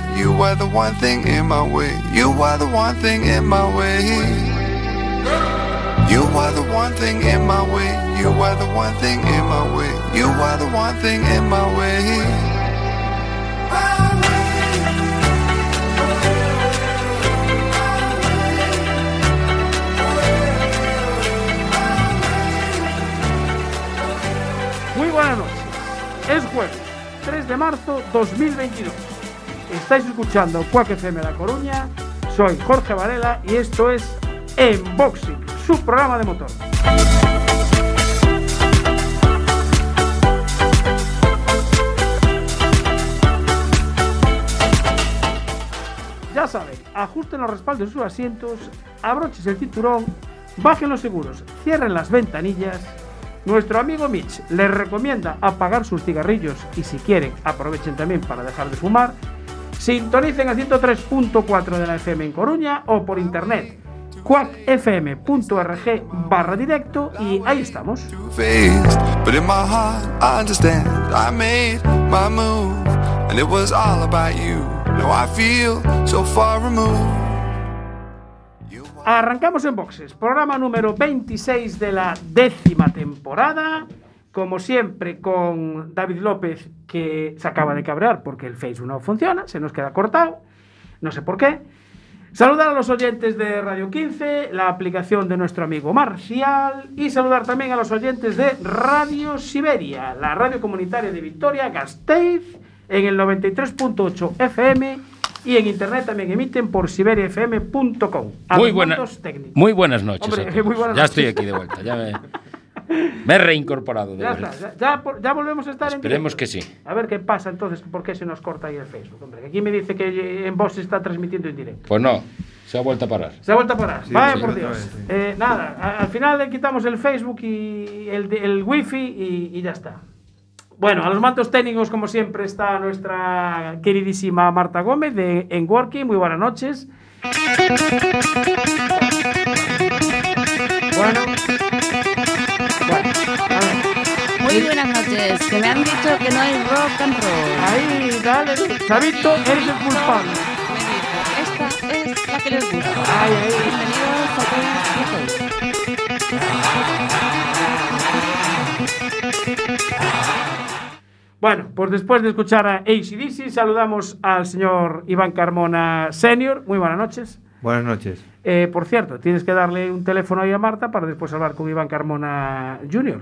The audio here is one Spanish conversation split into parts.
You are the one thing in my way. You are the one thing in my way. You are the one thing in my way. You are the one thing in my way. You are the one thing in my way. Muy buenas noches. Es jueves, 3 de marzo 2022. Estáis escuchando Quack FM La Coruña. Soy Jorge Varela y esto es Unboxing, su programa de motor. Ya saben, ajusten los respaldos de sus asientos, abrochen el cinturón, bajen los seguros, cierren las ventanillas. Nuestro amigo Mitch les recomienda apagar sus cigarrillos y si quieren aprovechen también para dejar de fumar. Sintonicen a 103.4 de la FM en Coruña o por internet quackfm.org/directo y ahí estamos. But in my heart I understand I made my move and it was all about you. Now I feel so far removed. Arrancamos en boxes, programa número 26 de la 10ª temporada. Como siempre, con David López, que se acaba de cabrear porque el Facebook no funciona, se nos queda cortado, no sé por qué. Saludar a los oyentes de Radio 15, la aplicación de nuestro amigo Marcial, y saludar también a los oyentes de Radio Siberia, la radio comunitaria de Vitoria-Gasteiz, en el 93.8 FM, y en internet también emiten por siberiafm.com. Muy buenas noches. Hombre, muy buenas ya noches. estoy aquí de vuelta, me he reincorporado. Ya volvemos a estar en Esperemos directo. que sí. A ver qué pasa entonces, ¿por qué se nos corta ahí el Facebook? Hombre, aquí me dice que en voz se está transmitiendo en directo. Pues no, se ha vuelto a parar. Se ha vuelto a parar, Sí, vaya sí, por otra Dios. vez, sí. Nada, al final le quitamos el Facebook y el wifi y ya está. Bueno, a los mandos técnicos, como siempre, está nuestra queridísima Marta Gómez de Enworking. Muy buenas noches. Bueno, a ver. Muy buenas noches, que me han dicho que no hay rock and roll. Ahí, dale, Chavito, eres el culpable. Esta es la que les gusta. Ay, ay. Bienvenidos a todos. Bueno, pues después de escuchar a AC/DC, saludamos al señor Iván Carmona Senior. Muy buenas noches. Buenas noches. Por cierto, tienes que darle un teléfono ahí a Marta para después hablar con Iván Carmona Jr.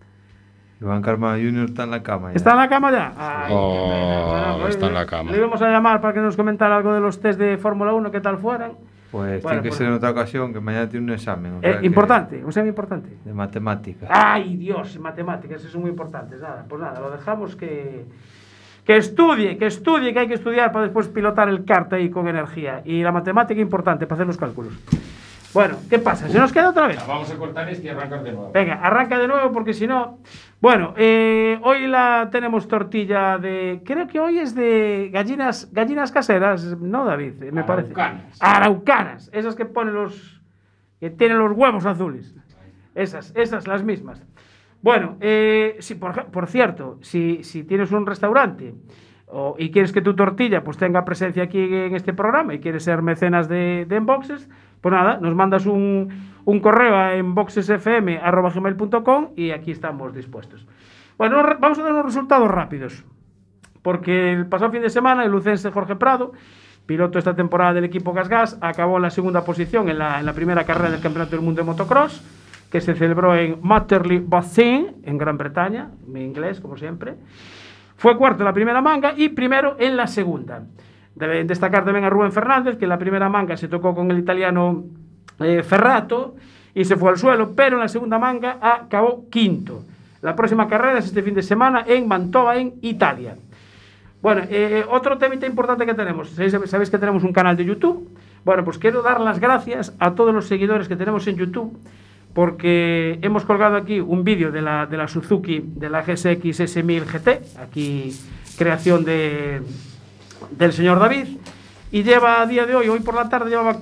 Iván Carmona Jr. está en la cama ya. ¿Está en la cama ya? Ay, Está en la cama. Le íbamos a llamar para que nos comentara algo de los test de Fórmula 1, qué tal fueran. Pues Bueno, tiene que pues- ser en otra ocasión, que mañana tiene un examen. o sea que- Importante, un semi importante. De matemáticas. Ay, Dios, matemáticas, eso es muy importante. Nada, pues nada, lo dejamos que estudie, que hay que estudiar para después pilotar el kart ahí con energía. Y la matemática es importante para hacer los cálculos. Bueno, ¿qué pasa? ¿Se nos queda otra vez? Vamos a cortar este y arrancar de nuevo. Venga, arranca de nuevo porque si no... Bueno, hoy tenemos tortilla de... Creo que hoy es de gallinas caseras, ¿no, David? Me parece. Araucanas. Esas que ponen que tienen los huevos azules. Esas, las mismas. Bueno, si por cierto, si tienes un restaurante y quieres que tu tortilla pues tenga presencia aquí en este programa y quieres ser mecenas de Unboxes, pues nada, nos mandas un correo a unboxesfm@gmail.com y aquí estamos dispuestos. Bueno, vamos a dar unos resultados rápidos, porque el pasado fin de semana el lucense Jorge Prado, piloto esta temporada del equipo GasGas, acabó en la segunda posición en la primera carrera del Campeonato del Mundo de Motocross, que se celebró en Matterley Bassin, en Gran Bretaña, en inglés, como siempre. Fue cuarto en la primera manga y primero en la segunda. Deben destacar también a Rubén Fernández, que en la primera manga se tocó con el italiano Ferrato y se fue al suelo, pero en la segunda manga acabó quinto. La próxima carrera es este fin de semana en Mantova, en Italia. Bueno, otro temita importante que tenemos. ¿Sabéis que tenemos un canal de YouTube? Bueno, pues quiero dar las gracias a todos los seguidores que tenemos en YouTube, porque hemos colgado aquí un vídeo de la Suzuki, de la GSX S1000 GT, aquí creación del señor David, y lleva a día de hoy por la tarde, llevaba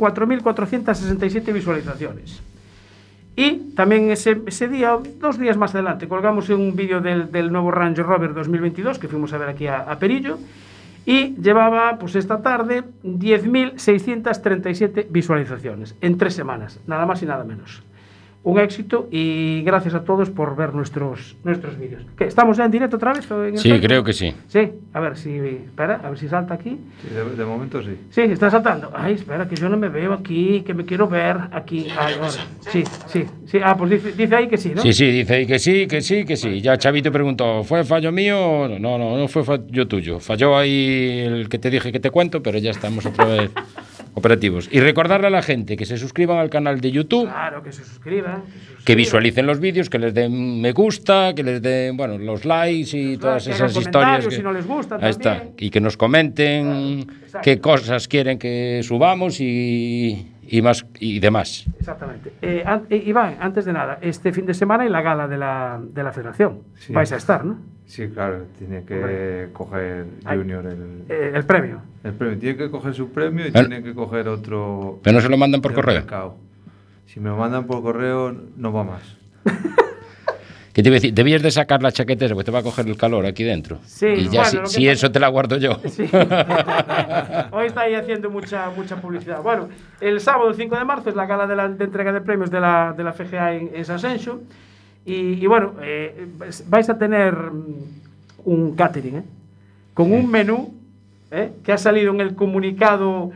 4.467 visualizaciones. Y también ese día, 2 días más adelante, colgamos un vídeo del nuevo Range Rover 2022, que fuimos a ver aquí a Perillo, y llevaba, pues esta tarde, 10.637 visualizaciones en 3 semanas, nada más y nada menos. Un éxito y gracias a todos por ver nuestros vídeos. ¿Qué, ¿estamos ya en directo otra vez? Sí, Facebook? Creo que sí. Sí, a ver si... Espera, a ver si salta aquí. Sí, de momento sí. Sí, está saltando. Ay, espera, que yo no me veo aquí, que me quiero ver aquí. Ay, ahora. Sí. Ah, pues dice ahí que sí, ¿no? Sí, dice ahí que sí. Ya Chavito preguntó, ¿fue fallo mío? No fue fallo tuyo. Falló ahí el que te dije que te cuento, pero ya estamos otra vez operativos. Y recordarle a la gente que se suscriban al canal de YouTube. Claro, que se suscriban. Que visualicen los vídeos, que les den me gusta, que les den, los likes y todas esas historias. Si no les gusta, ahí está. Y que nos comenten qué cosas quieren que subamos y más y demás. Exactamente. Iván, antes de nada, este fin de semana hay la gala de la Federación. Sí. Vais a estar, ¿no? Sí, claro, tiene que coger Junior el premio. El premio, tiene que coger su premio y tiene que coger otro... Pero no se lo mandan por correo. Mercado. Si me lo mandan por correo, no va más. ¿Qué te iba a decir? Debías de sacar la chaqueta esa, porque te va a coger el calor aquí dentro. Sí, y ya si eso te la guardo yo. Sí. Hoy está ahí haciendo mucha publicidad. Bueno, el sábado, el 5 de marzo, es la gala de entrega de premios de la FGA en San Senxo. Y bueno, vais a tener un catering, con un menú que ha salido en el comunicado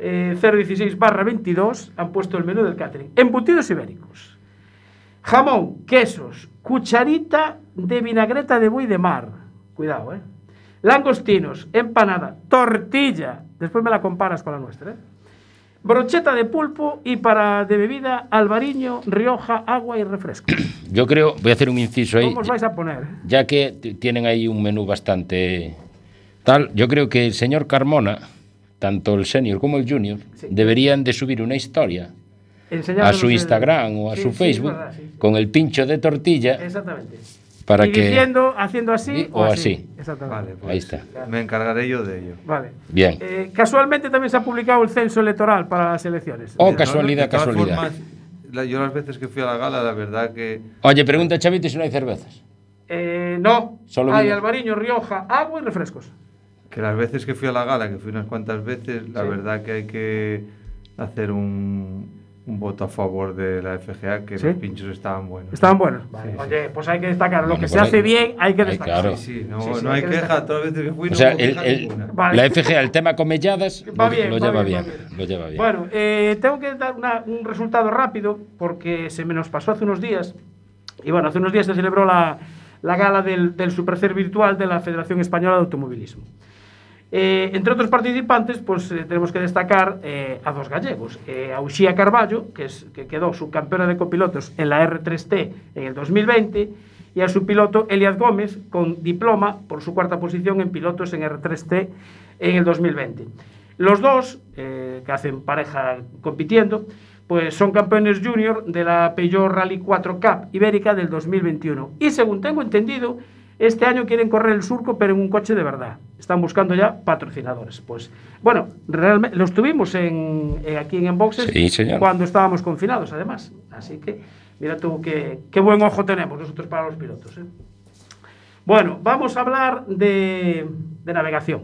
016/22. Han puesto el menú del catering: embutidos ibéricos, jamón, quesos, cucharita de vinagreta de buey de mar, cuidado, langostinos, empanada, tortilla, después me la comparas con la nuestra, brocheta de pulpo y para de bebida albariño, Rioja, agua y refresco. Yo creo, voy a hacer un inciso ahí. ¿Cómo os vais a poner? Ya que tienen ahí un menú bastante tal, yo creo que el señor Carmona, tanto el senior como el junior, deberían de subir una historia a su Instagram o a su Facebook, verdad, con el pincho de tortilla. Exactamente. Para y haciendo así o así. Exactamente. Vale, pues ahí está. Me encargaré yo de ello. Vale. Bien. Casualmente también se ha publicado el censo electoral para las elecciones. Casualidad. Formas, yo las veces que fui a la gala, la verdad que... Oye, pregunta Chavito si no hay cervezas. No. Solo hay albariño, Rioja, agua y refrescos. Que las veces que fui a la gala, que fui unas cuantas veces, la verdad que hay que hacer un voto a favor de la FGA, que los pinchos estaban buenos. Estaban buenos. Vale. Sí. Oye, pues hay que destacar. Lo que se hace bien, hay que destacar. Claro. Sí, no hay queja. Todas las veces que fui, o sea, la FGA, el tema comelladas, lo lleva bien. Bueno, tengo que dar un resultado rápido, porque se me nos pasó hace unos días. Y bueno, hace unos días se celebró la gala del Supercer virtual de la Federación Española de Automovilismo. Entre otros participantes, pues tenemos que destacar a dos gallegos, a Uxía Carballo, que quedó subcampeona de copilotos en la R3T en el 2020, y a su piloto Elias Gómez, con diploma por su cuarta posición en pilotos en R3T en el 2020. Los dos, que hacen pareja compitiendo, pues son campeones junior de la Peugeot Rally 4 Cup Ibérica del 2021. Y según tengo entendido, este año quieren correr el Surco, pero en un coche de verdad. Están buscando ya patrocinadores. Pues bueno, realmente los tuvimos aquí en Boxes, sí, cuando estábamos confinados, además. Así que mira tú qué buen ojo tenemos nosotros para los pilotos. Bueno, vamos a hablar de navegación.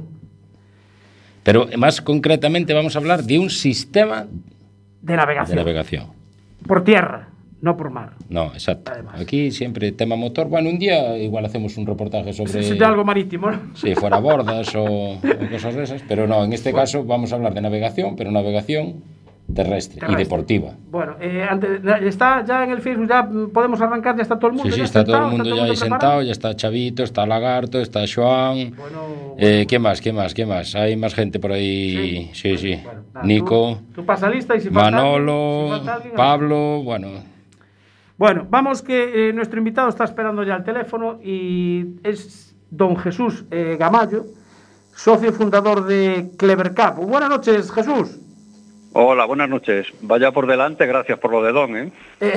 Pero más concretamente vamos a hablar de un sistema de navegación. Por tierra. No por mar. No, exacto. Además. Aquí siempre tema motor. Bueno, un día igual hacemos un reportaje sobre... de algo marítimo, ¿no? Sí, fuera bordas o cosas de esas. Pero no, en este caso vamos a hablar de navegación, pero navegación terrestre. Y deportiva. Bueno, está ya en el Facebook, ya podemos arrancar, ya está todo el mundo. Sí, está todo el mundo ya ahí sentado, ya está Chavito, está Lagarto, está Joan. ¿Qué más? Hay más gente por ahí. Sí. Bueno, nada, Nico. Tú pasa lista y si Manolo, falta alguien, Pablo, Bueno, vamos que nuestro invitado está esperando ya al teléfono y es don Jesús Gamallo, socio fundador de Clever Cup. Buenas noches, Jesús. Hola, buenas noches. Vaya por delante, gracias por lo de don, ¿eh?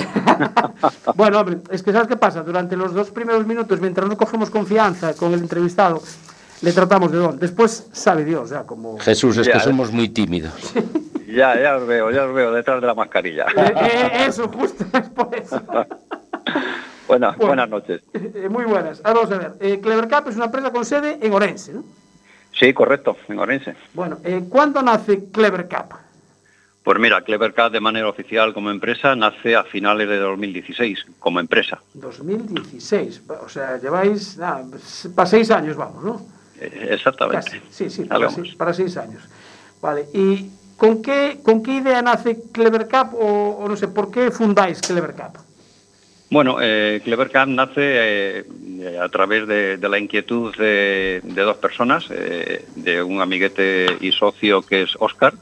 Bueno, hombre, es que ¿sabes qué pasa? Durante los 2 primeros minutos, mientras no cogemos confianza con el entrevistado, le tratamos de don. Después sabe Dios, ya como... Jesús, es que somos muy tímidos. Ya os veo detrás de la mascarilla. Eso, justo es por eso. Buenas noches. Muy buenas. Ahora vamos a ver. Clever Cup es una empresa con sede en Orense, ¿no? Sí, correcto, en Orense. Bueno, ¿cuándo nace Clever Cup? Pues mira, Clever Cup de manera oficial como empresa nace a finales de 2016 como empresa. 2016, o sea, lleváis para 6 años, vamos, ¿no? Exactamente. Casi. Sí, para 6 años. Vale, ¿y con qué idea nace Clever Cup o no sé, por qué fundáis Clever Cup? Bueno, Clever Cup nace a través de la inquietud de dos personas, de un amiguete y socio que es Óscar,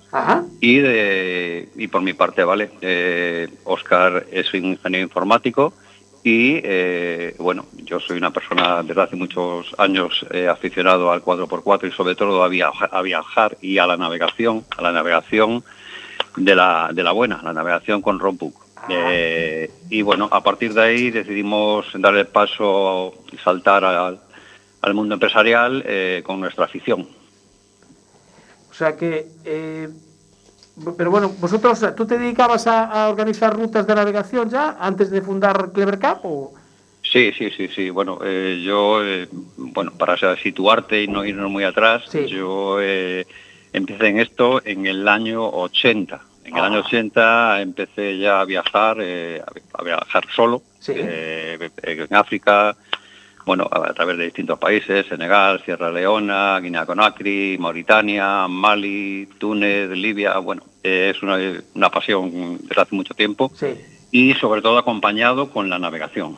y por mi parte, ¿vale? Óscar es un ingeniero informático y, bueno, yo soy una persona desde hace muchos años aficionado al 4x4 y sobre todo a viajar y a la navegación de la buena, la navegación con roadbook. Y bueno, a partir de ahí decidimos dar el paso y saltar al mundo empresarial con nuestra afición. O sea que, pero bueno, vosotros, ¿tú te dedicabas a organizar rutas de navegación ya antes de fundar Clever Cup o...? Sí. Bueno, bueno, para situarte y no irnos muy atrás, yo empecé en esto en el año 80. En el año 80 empecé ya a viajar solo, en África, bueno, a través de distintos países, Senegal, Sierra Leona, Guinea Conakry, Mauritania, Mali, Túnez, Libia. Bueno, es una pasión desde hace mucho tiempo y sobre todo acompañado con la navegación.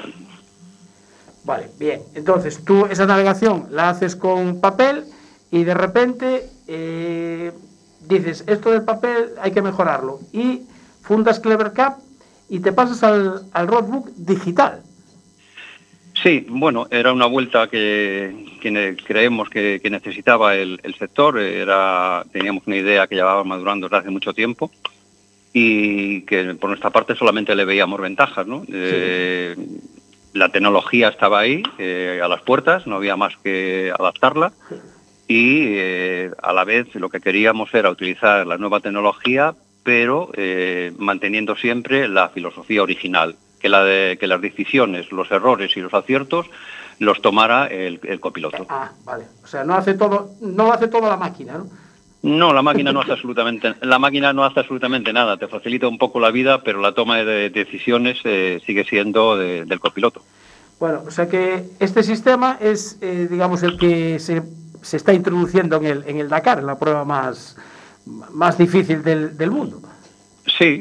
Vale, bien. Entonces, tú esa navegación la haces con papel y de repente... dices, esto del papel hay que mejorarlo y fundas Clever Cup y te pasas al roadbook digital. Sí, bueno, era una vuelta que creemos que necesitaba el sector. Teníamos una idea que llevaba madurando desde hace mucho tiempo y que por nuestra parte solamente le veíamos ventajas, ¿no? La tecnología estaba ahí, a las puertas, no había más que adaptarla. Y a la vez lo que queríamos era utilizar la nueva tecnología, pero manteniendo siempre la filosofía original, que las decisiones, los errores y los aciertos los tomara el copiloto. Vale. O sea, no lo hace todo la máquina, ¿no? No, la máquina no hace absolutamente nada. Te facilita un poco la vida, pero la toma de decisiones sigue siendo del copiloto. Bueno, o sea que este sistema es, digamos, el que se está introduciendo en el Dakar, en la prueba más difícil del mundo. Sí,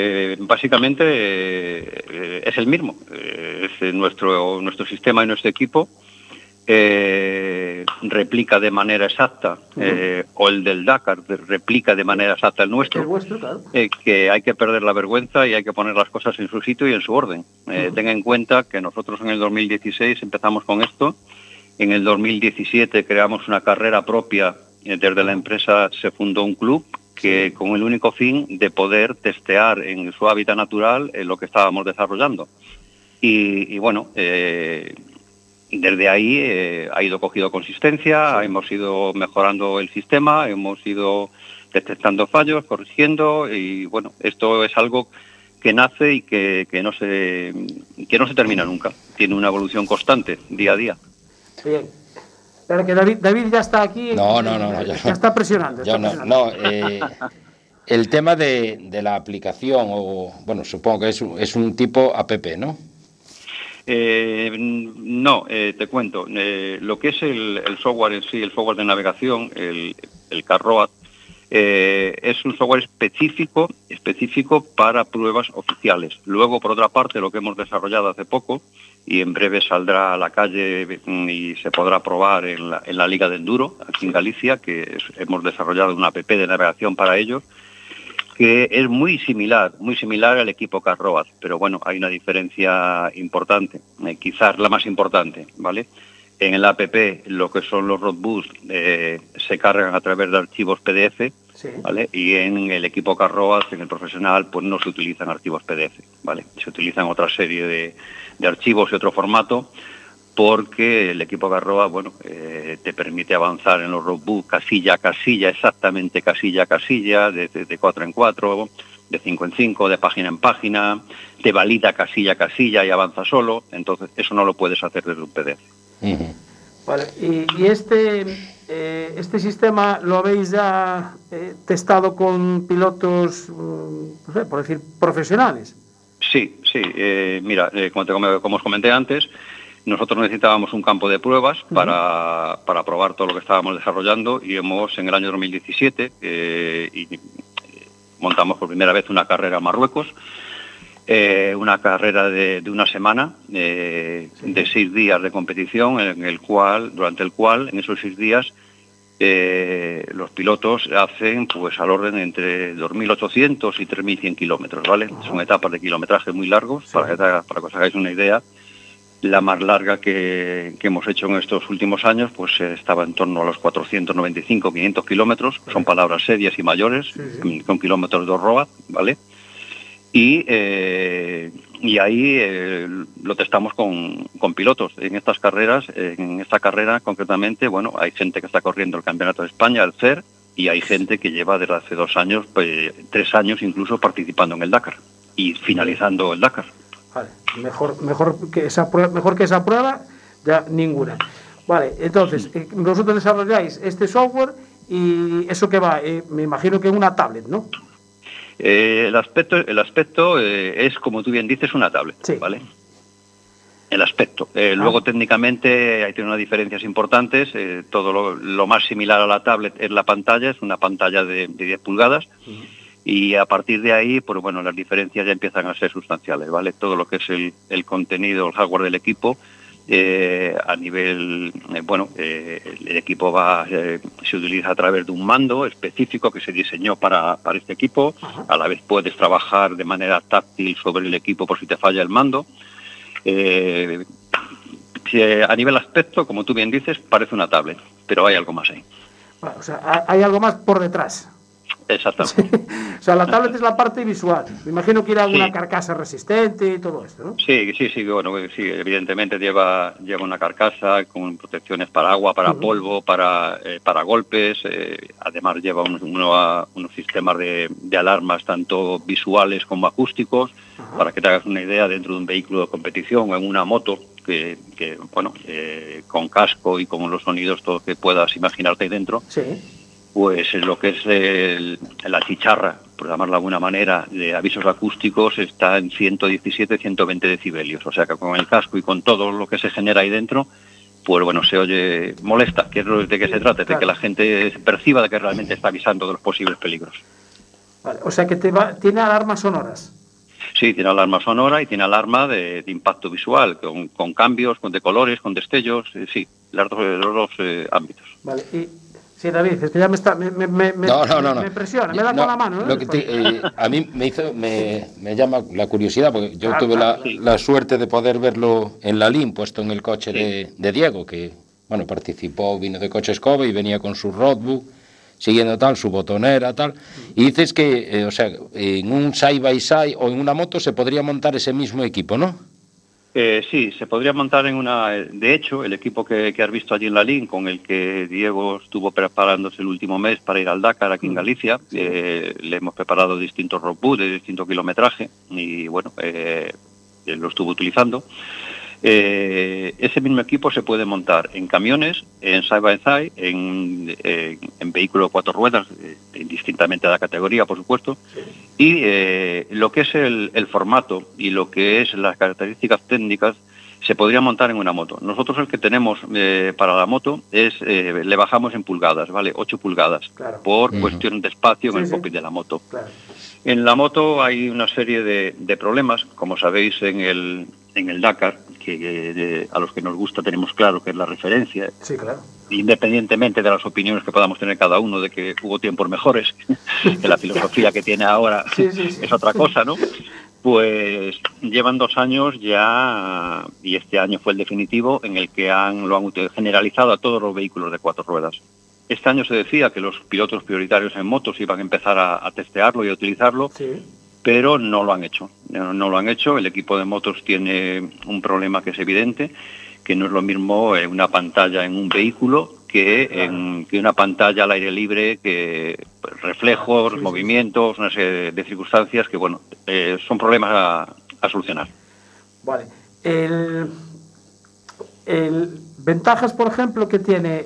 básicamente es el mismo. Es nuestro sistema y nuestro equipo replica de manera exacta, o el del Dakar replica de manera exacta el nuestro. El vuestro, claro. Que hay que perder la vergüenza y hay que poner las cosas en su sitio y en su orden. Tenga en cuenta que nosotros en el 2016 empezamos con esto. En el 2017 creamos una carrera propia, desde la empresa se fundó un club que con el único fin de poder testear en su hábitat natural lo que estábamos desarrollando. Y bueno, desde ahí ha ido cogido consistencia, hemos ido mejorando el sistema, hemos ido detectando fallos, corrigiendo y bueno, esto es algo que nace y que no se termina nunca. Tiene una evolución constante, día a día. Bien. Espera que David ya está aquí. No, ya está presionando. El tema de la aplicación, o bueno, supongo que es un tipo app, ¿no? No, te cuento. Lo que es el software en sí, el software de navegación, el CarRoad, es un software específico para pruebas oficiales. Luego, por otra parte, lo que hemos desarrollado hace poco, y en breve saldrá a la calle y se podrá probar en la Liga de Enduro, aquí en Galicia, que hemos desarrollado una app de navegación para ellos, que es muy similar al equipo CarRoad, pero bueno, hay una diferencia importante, quizás la más importante, ¿vale? En el app lo que son los roadbooks se cargan a través de archivos PDF, ¿vale? Y en el equipo CarRoad, en el profesional, pues no se utilizan archivos PDF, ¿vale? Se utilizan otra serie de archivos y otro formato, porque el equipo CarRoad, bueno, te permite avanzar en los roadbooks casilla a casilla, exactamente casilla a casilla, de 4 en 4, de 5 en 5, de página en página, te valida casilla a casilla y avanza solo. Entonces eso no lo puedes hacer desde un PDF. Vale, y este ¿este sistema lo habéis ya testado con pilotos, no sé, por decir, profesionales? Sí. Mira, como os comenté antes, nosotros necesitábamos un campo de pruebas para probar todo lo que estábamos desarrollando y en el año 2017 montamos por primera vez una carrera en Marruecos, una carrera de una semana, de 6 días de competición, durante el cual, en esos 6 días, los pilotos hacen pues al orden entre 2.800 y 3.100 kilómetros, ¿vale? Son etapas de kilometraje muy largos, para que os hagáis una idea. La más larga que hemos hecho en estos últimos años pues estaba en torno a los 495, 500 kilómetros, son palabras serias y mayores, con kilómetros de road, ¿vale? Y ahí lo testamos con pilotos. En esta carrera concretamente, bueno, hay gente que está corriendo el Campeonato de España, el CER, y hay gente que lleva desde hace 2 años, 3 años incluso, participando en el Dakar y finalizando el Dakar. Vale, mejor que esa prueba, ya ninguna. Vale, entonces, vosotros desarrolláis este software y eso que va, me imagino que en una tablet, ¿no? El aspecto es, como tú bien dices, una tablet, ¿vale? El aspecto. Luego, técnicamente, ahí tiene unas diferencias importantes. Todo lo más similar a la tablet es la pantalla, es una pantalla de 10 pulgadas. Y a partir de ahí, pues bueno, las diferencias ya empiezan a ser sustanciales, ¿vale? Todo lo que es el contenido, el hardware del equipo, a nivel, el equipo se utiliza a través de un mando específico que se diseñó para este equipo. A la vez puedes trabajar de manera táctil sobre el equipo por si te falla el mando. A nivel aspecto, como tú bien dices, parece una tablet, pero hay algo más ahí. Bueno, o sea, hay algo más por detrás. Exactamente. O sea, la tablet es la parte visual. Me imagino que irá alguna carcasa resistente y todo esto, ¿no? Sí, bueno, sí, evidentemente lleva una carcasa con protecciones para agua, para polvo, para golpes. Además lleva unos sistemas de alarmas tanto visuales como acústicos. Para que te hagas una idea, dentro de un vehículo de competición o en una moto, con casco y con los sonidos todo que puedas imaginarte ahí dentro. Sí. Pues lo que es la chicharra, por llamarlo de alguna manera, de avisos acústicos está en 117, 120 decibelios. O sea que con el casco y con todo lo que se genera ahí dentro, pues bueno, se oye, molesta, que es de qué se trata, de que la gente perciba de que realmente está avisando de los posibles peligros. Vale, o sea que tiene alarmas sonoras. Sí, tiene alarma sonora y tiene alarma de impacto visual, con cambios, de colores, con destellos, sí, los dos ámbitos. Vale, sí, David, es que ya me presiona, me da con la mano. A mí me llama la curiosidad, porque yo tuve la suerte de poder verlo en la LIN, puesto en el coche de Diego, que bueno, participó, vino de coche Escobe y venía con su roadbook, siguiendo tal, su botonera, tal. Y dices que, en un side by side o en una moto se podría montar ese mismo equipo, ¿no? Sí, se podría montar en una... De hecho, el equipo que has visto allí en la LIN, con el que Diego estuvo preparándose el último mes para ir al Dakar aquí en Galicia, le hemos preparado distintos roadbooks de distinto kilometraje y bueno, lo estuvo utilizando. Ese mismo equipo se puede montar en camiones, en side by side, en vehículo de 4 ruedas, indistintamente de la categoría, por supuesto, y lo que es el formato y lo que es las características técnicas se podría montar en una moto. Nosotros el que tenemos para la moto le bajamos en pulgadas, ¿vale? 8 pulgadas, por cuestión de espacio en el cockpit de la moto. Claro. En la moto hay una serie de problemas, como sabéis en el Dakar, que a los que nos gusta tenemos claro que es la referencia, independientemente de las opiniones que podamos tener cada uno de que hubo tiempos mejores, que la filosofía que tiene ahora es otra cosa, ¿no? Pues llevan 2 años ya, y este año fue el definitivo, en el que lo han generalizado a todos los vehículos de 4 ruedas. Este año se decía que los pilotos prioritarios en motos iban a empezar a testearlo y a utilizarlo, pero no lo han hecho. No lo han hecho. El equipo de motos tiene un problema que es evidente, que no es lo mismo una pantalla en un vehículo que una pantalla al aire libre, que reflejos, movimientos, una serie de circunstancias que, bueno, son problemas a solucionar. Vale. ventajas, por ejemplo, que tiene,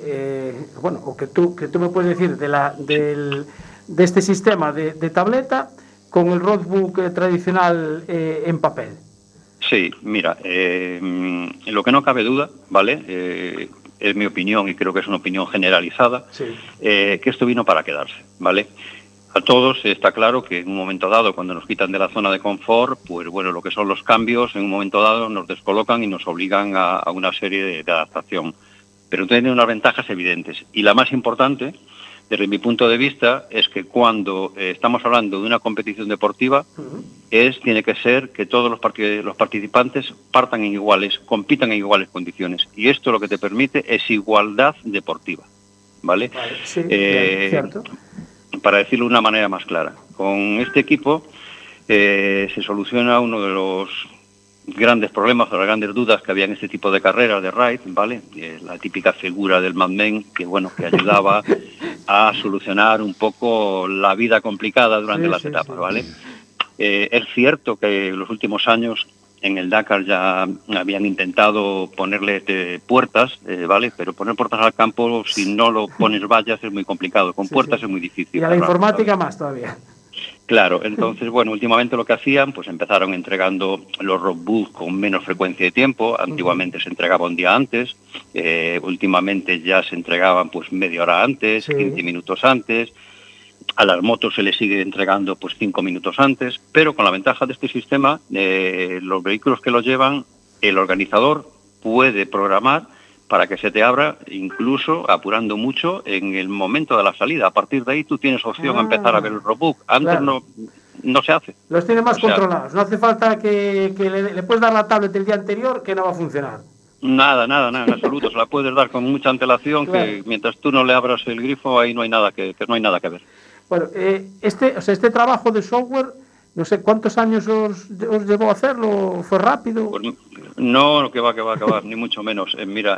o que tú me puedes decir de este sistema de tableta con el roadbook tradicional en papel. Sí, mira, lo que no cabe duda, ¿vale? Es mi opinión y creo que es una opinión generalizada, sí. Que esto vino para quedarse, ¿vale? A todos está claro que en un momento dado, cuando nos quitan de la zona de confort, pues bueno, lo que son los cambios, en un momento dado nos descolocan y nos obligan a una serie de adaptación. Pero tiene unas ventajas evidentes. Y la más importante, desde mi punto de vista, es que cuando estamos hablando de una competición deportiva, tiene que ser que todos los participantes partan en iguales, compitan en iguales condiciones. Y esto lo que te permite es igualdad deportiva, ¿vale? Sí, cierto. Para decirlo de una manera más clara, con este equipo se soluciona uno de los grandes problemas o las grandes dudas que había en este tipo de carreras de ride, ¿vale? La típica figura del Mad Men que ayudaba a solucionar un poco la vida complicada durante las etapas, ¿vale? Es cierto que en los últimos años en el Dakar ya habían intentado ponerle puertas, ¿vale? Pero poner puertas al campo, si no lo pones vallas, es muy complicado. Con puertas es muy difícil. Y a la informática, ¿sabes? Más todavía. Claro, entonces, bueno, últimamente lo que hacían, pues empezaron entregando los roadbooks con menos frecuencia de tiempo. Antiguamente se entregaba un día antes, últimamente ya se entregaban pues media hora antes, 15 minutos antes. A las motos se les sigue entregando pues 5 minutos antes, pero con la ventaja de este sistema, los vehículos que lo llevan, el organizador puede programar para que se te abra, incluso apurando mucho en el momento de la salida. A partir de ahí tú tienes opción a empezar a ver el roadbook. Antes no se hace. Los tiene más controlados. No hace falta que le puedes dar la tablet el día anterior, que no va a funcionar. Nada, en absoluto. Se la puedes dar con mucha antelación, que mientras tú no le abras el grifo, ahí no hay nada que ver. Bueno, este trabajo de software, no sé cuántos años os llevó a hacerlo, ¿fue rápido? Pues no, que va, ni mucho menos. Mira,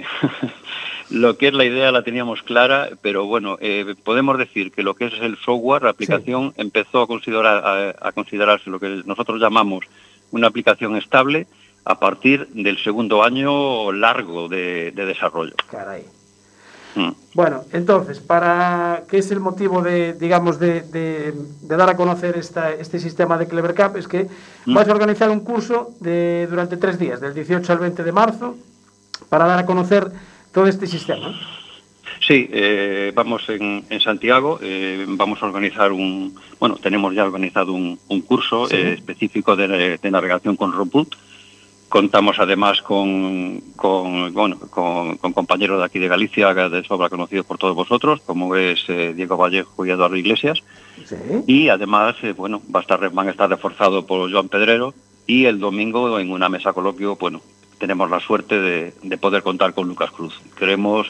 lo que es la idea la teníamos clara, pero bueno, podemos decir que lo que es el software, la aplicación, empezó a considerarse lo que nosotros llamamos una aplicación estable a partir del segundo año largo de desarrollo. Caray. Bueno, entonces, ¿qué es el motivo de dar a conocer este sistema de Clever Cup? Es que vais a organizar un curso durante 3 días, del 18 al 20 de marzo, para dar a conocer todo este sistema. Sí, vamos en Santiago, vamos a organizar tenemos ya organizado un curso específico de navegación con roadbook. Contamos además con compañeros de aquí de Galicia, de sobra conocidos por todos vosotros, como es Diego Vallejo y Eduardo Iglesias. Sí. Y además, van a estar reforzados por Joan Pedrero. Y el domingo, en una mesa coloquio, tenemos la suerte de poder contar con Lucas Cruz. Queremos,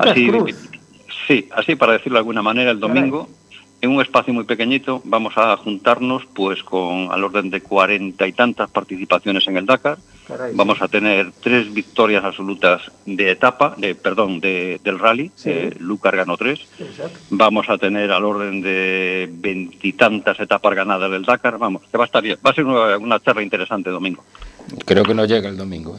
así para decirlo de alguna manera, el domingo, en un espacio muy pequeñito, vamos a juntarnos al orden de 40 y tantas participaciones en el Dakar. Caray. Vamos a tener 3 victorias absolutas de etapa, del rally. Lucas ganó 3. Exacto. Vamos a tener al orden de 20 y tantas etapas ganadas del Dakar. Vamos, que va a estar bien. Va a ser una charla interesante domingo. Creo que no llega el domingo.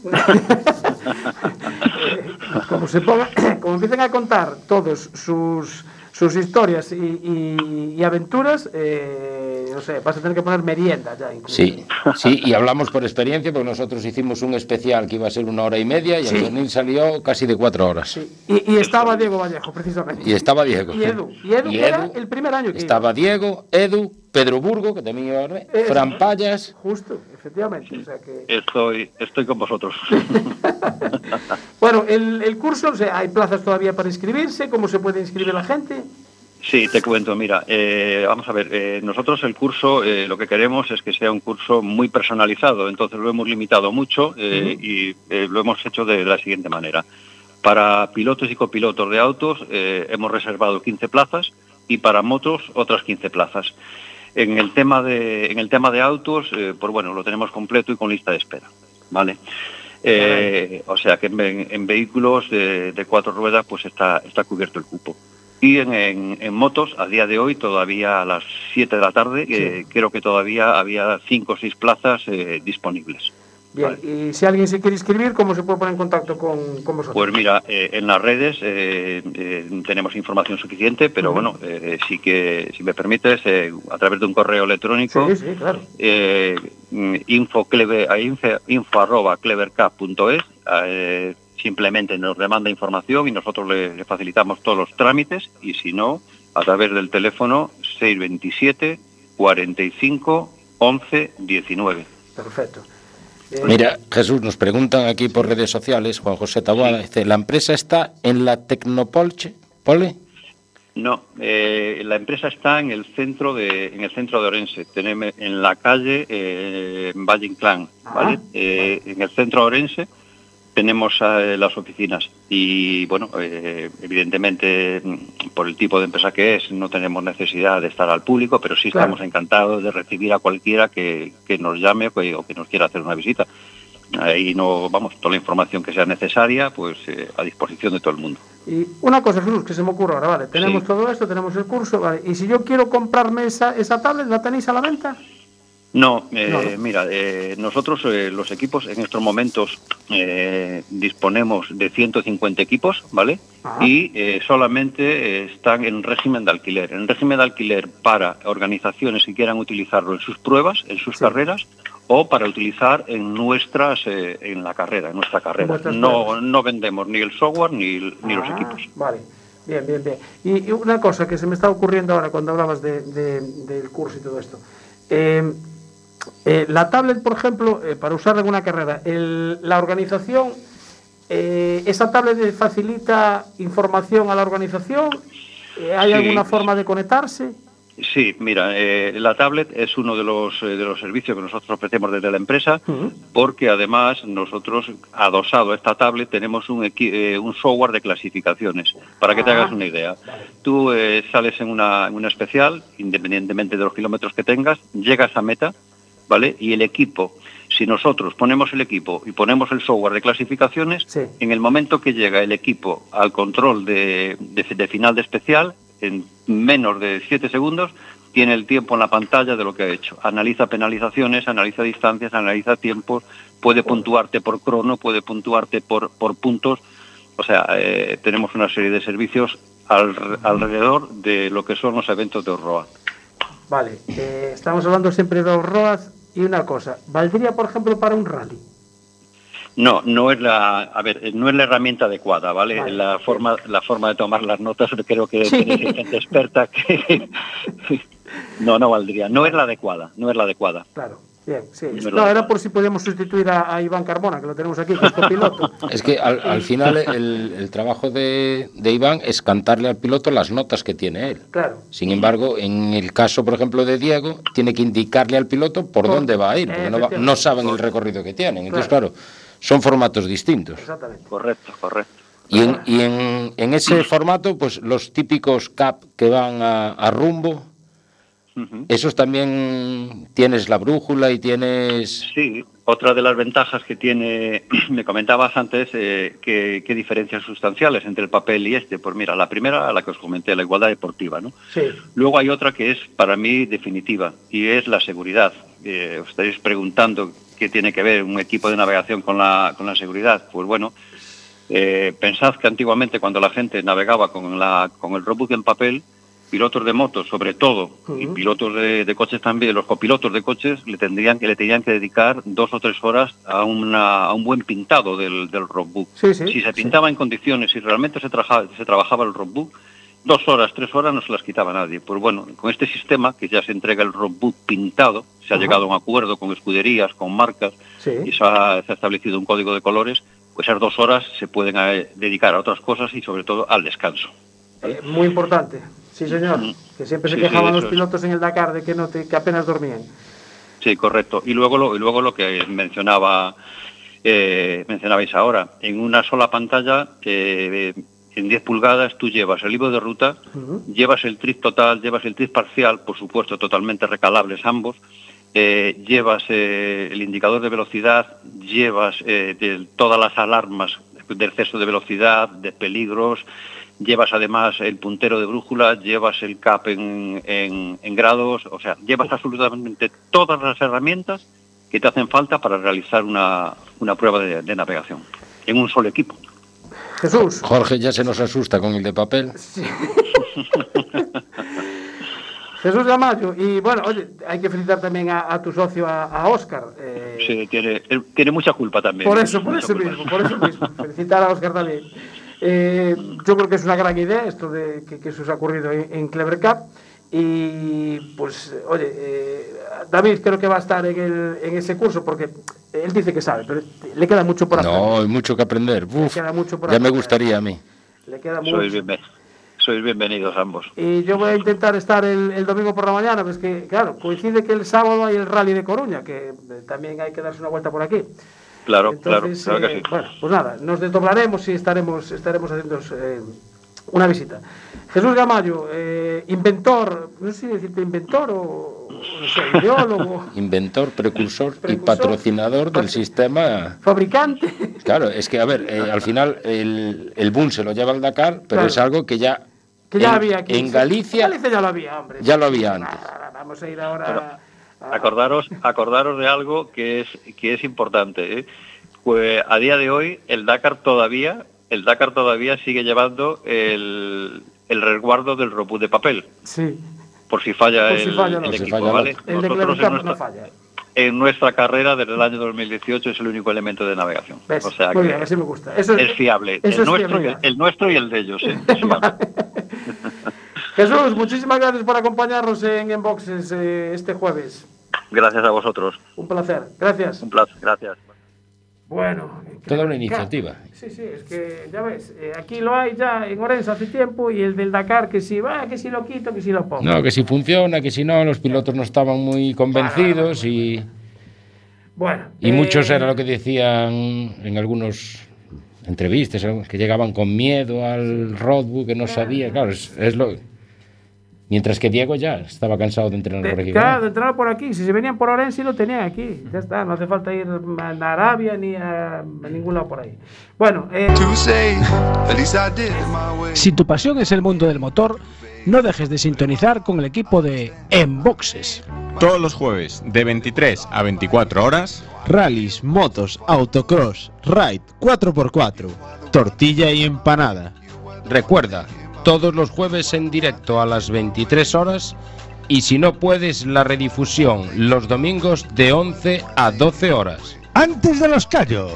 Como empiecen a contar todos sus historias y aventuras, no sé, vas a tener que poner merienda ya incluso. Sí, y hablamos por experiencia, porque nosotros hicimos un especial que iba a ser 1 hora y media y el venir salió casi de 4 horas. Sí. Y estaba Diego Vallejo, precisamente. Y estaba Diego. Y Edu era el primer año que estaba Diego, Edu, Pedro Burgo, que también iba a ver, Fran Payas. Justo, efectivamente. O sea que... Estoy con vosotros. Bueno, el curso, hay plazas todavía para inscribirse. ¿Cómo se puede inscribir la gente? Sí, te cuento, mira, vamos a ver, nosotros el curso lo que queremos es que sea un curso muy personalizado, entonces lo hemos limitado mucho y lo hemos hecho de la siguiente manera. Para pilotos y copilotos de autos hemos reservado 15 plazas y para motos otras 15 plazas. En el tema de autos, lo tenemos completo y con lista de espera, ¿vale? O sea que en vehículos de 4 ruedas pues está cubierto el cupo. Y en motos, a día de hoy, todavía a las 7 de la tarde, creo que todavía había 5 o 6 plazas disponibles. Bien, y si alguien se quiere inscribir, ¿cómo se puede poner en contacto con vosotros? Pues mira, en las redes tenemos información suficiente, pero bueno, sí que, si me permites, a través de un correo electrónico, sí, claro. info@clevercap.es, simplemente nos demanda información y nosotros le facilitamos todos los trámites, y si no, a través del teléfono 627 45 11 19. Perfecto. Mira, Jesús, nos preguntan aquí por redes sociales, Juan José Taboada, dice, ¿la empresa está en la Tecnopole? No, la empresa está en el centro de Orense, tenemos en la calle Valle Inclán, ¿vale? En el centro de Orense tenemos las oficinas y, bueno, evidentemente, por el tipo de empresa que es, no tenemos necesidad de estar al público, pero sí estamos encantados de recibir a cualquiera que nos llame o que nos quiera hacer una visita. Ahí toda la información que sea necesaria, pues a disposición de todo el mundo. Y una cosa, Jesús, que se me ocurre ahora, ¿vale? Tenemos todo esto, tenemos el curso, ¿vale? Y si yo quiero comprarme esa tablet, ¿la tenéis a la venta? No, mira, nosotros los equipos en estos momentos disponemos de 150 equipos, ¿vale? Y solamente están en régimen de alquiler. En régimen de alquiler para organizaciones que quieran utilizarlo en sus pruebas, en sus carreras, o para utilizar en nuestra carrera. No vendemos ni el software ni los equipos. Vale. Bien. Y una cosa que se me está ocurriendo ahora cuando hablabas del curso y todo esto. La tablet, por ejemplo, para usarla en una carrera, la organización, ¿esa tablet facilita información a la organización? ¿Hay alguna forma de conectarse? Sí, mira, la tablet es uno de los servicios que nosotros ofrecemos desde la empresa, porque además nosotros, adosado a esta tablet, tenemos un software de clasificaciones. Para que te hagas una idea, tú sales en una especial, independientemente de los kilómetros que tengas, llegas a meta, ¿vale? Y el equipo, si nosotros ponemos el equipo y ponemos el software de clasificaciones, en el momento que llega el equipo al control de final de especial, en menos de 7 segundos, tiene el tiempo en la pantalla de lo que ha hecho. Analiza penalizaciones, analiza distancias, analiza tiempos, puede puntuarte por crono, puede puntuarte por puntos. O sea, tenemos una serie de servicios alrededor de lo que son los eventos de Off-Road. Vale, estamos hablando siempre de Off-Road y una cosa, ¿valdría, por ejemplo, para un rally? No es la herramienta adecuada, ¿vale? La forma de tomar las notas, creo que tenéis gente experta que no valdría, no es la adecuada. Claro. Bien, sí. Era por si podíamos sustituir a Iván Carmona, que lo tenemos aquí, que es copiloto. Es que al final el trabajo de Iván es cantarle al piloto las notas que tiene él. Claro. Sin embargo, en el caso, por ejemplo, de Diego, tiene que indicarle al piloto por dónde va a ir, porque no saben el recorrido que tienen. Entonces, claro, son formatos distintos. Exactamente. Correcto. Y en ese formato, pues los típicos CAP que van a rumbo, esos también tienes la brújula y tienes... Sí, otra de las ventajas que tiene, me comentabas antes, qué diferencias sustanciales entre el papel y este. Pues mira, la primera, la que os comenté, la igualdad deportiva, ¿no? Sí. Luego hay otra que es para mí definitiva y es la seguridad. Os estáis preguntando qué tiene que ver un equipo de navegación con la seguridad. Pues bueno, pensad que antiguamente cuando la gente navegaba con el roadbook en papel, pilotos de motos sobre todo, y pilotos de coches también, los copilotos de coches le tenían que dedicar 2 o 3 horas a un buen pintado del roadbook. Si se pintaba en condiciones, si realmente se trabajaba el roadbook, 2 horas, 3 horas no se las quitaba nadie. Pues bueno, con este sistema que ya se entrega el roadbook pintado, se ha llegado a un acuerdo con escuderías, con marcas, y se ha establecido un código de colores, pues esas 2 horas se pueden dedicar a otras cosas y sobre todo al descanso. Muy importante. Sí, señor, que siempre se quejaban los pilotos en el Dakar de que apenas dormían. Sí, correcto. Y luego lo que mencionabais ahora, en una sola pantalla, en 10 pulgadas, tú llevas el libro de ruta, llevas el trip total, llevas el trip parcial, por supuesto, totalmente recalables ambos, llevas el indicador de velocidad, llevas todas las alarmas de exceso de velocidad, de peligros, llevas además el puntero de brújula, llevas el CAP en grados, o sea, llevas absolutamente todas las herramientas que te hacen falta para realizar una prueba de navegación en un solo equipo. Jesús. Jorge ya se nos asusta con el de papel. Sí. Jesús Gamayo, y bueno, oye, hay que felicitar también a tu socio, a Óscar. Sí, tiene mucha culpa también. Por eso mismo. Felicitar a Óscar también. Yo creo que es una gran idea esto de que se os ha ocurrido en Clever Cup. Y pues, oye, David creo que va a estar en ese curso porque él dice que sabe, pero le queda mucho por aprender. No, hay mucho que aprender. Uf, ya aprender. Me gustaría a mí. Le queda mucho. Sois bienvenidos ambos. Y yo voy a intentar estar el domingo por la mañana, pues que, claro, coincide que el sábado hay el Rally de Coruña, que también hay que darse una vuelta por aquí. Claro, entonces, claro que sí. Bueno, pues nada, nos desdoblaremos y estaremos haciendo una visita. Jesús Gamayo, inventor, no sé si decirte inventor o no sé, ideólogo. Inventor, precursor y patrocinador del sistema. Fabricante. Claro, es que, a ver, al final el boom se lo lleva al Dakar, pero claro, es algo que ya había aquí. En Galicia. En Galicia ya lo había, hombre. Ya lo había antes. Vamos a ir ahora. Acordaros de algo que es importante, ¿eh? Pues a día de hoy el Dakar todavía sigue llevando el resguardo del robot de papel. Sí. Por si falla el equipo, ¿vale? El Nosotros no falla. En nuestra carrera desde el año 2018 es el único elemento de navegación. ¿Ves? O sea, muy bien, así me gusta. Eso es fiable. El nuestro y el de ellos. ¿Eh? Jesús, muchísimas gracias por acompañarnos en Boxes este jueves. Gracias a vosotros. Un placer. Gracias. Un placer. Gracias. Bueno, toda una iniciativa. Sí, es que ya ves, aquí lo hay ya en Orense hace tiempo y el del Dakar que si va, que si lo quito, que si lo pongo. No, que si funciona, que si no, los pilotos no estaban muy convencidos y muchos era lo que decían en algunas entrevistas, que llegaban con miedo al roadbook, que no sabía, claro, es lo. Mientras que Diego ya estaba cansado de entrenar por aquí. Claro, de entrenar por aquí. Si se venían por Orense, lo tenían aquí. Ya está, no hace falta ir a Arabia ni a ningún lado por ahí. Bueno, si tu pasión es el mundo del motor, no dejes de sintonizar con el equipo de En Boxes. Todos los jueves, de 23 a 24 horas, rallies, motos, autocross, ride, 4x4, tortilla y empanada. Recuerda, todos los jueves en directo a las 23 horas y si no puedes, la redifusión los domingos de 11 a 12 horas. Antes de los callos.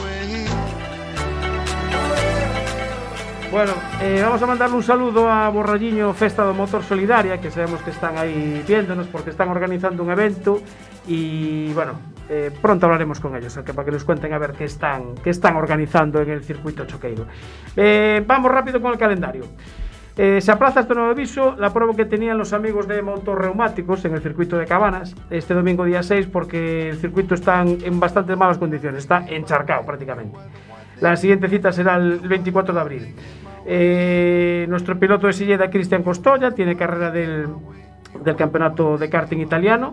Bueno, vamos a mandarle un saludo a Borralliño Festa do Motor Solidaria, que sabemos que están ahí viéndonos porque están organizando un evento y bueno, pronto hablaremos con ellos, para que nos cuenten a ver qué están organizando en el circuito choqueiro. Vamos rápido con el calendario. Se aplaza este nuevo aviso la prueba que tenían los amigos de Motor Reumáticos en el circuito de Cabanas este domingo día 6 porque el circuito está en bastante malas condiciones, está encharcado prácticamente. La siguiente cita será el 24 de abril. Nuestro piloto de Silleda, Cristian Costolla, tiene carrera del campeonato de karting italiano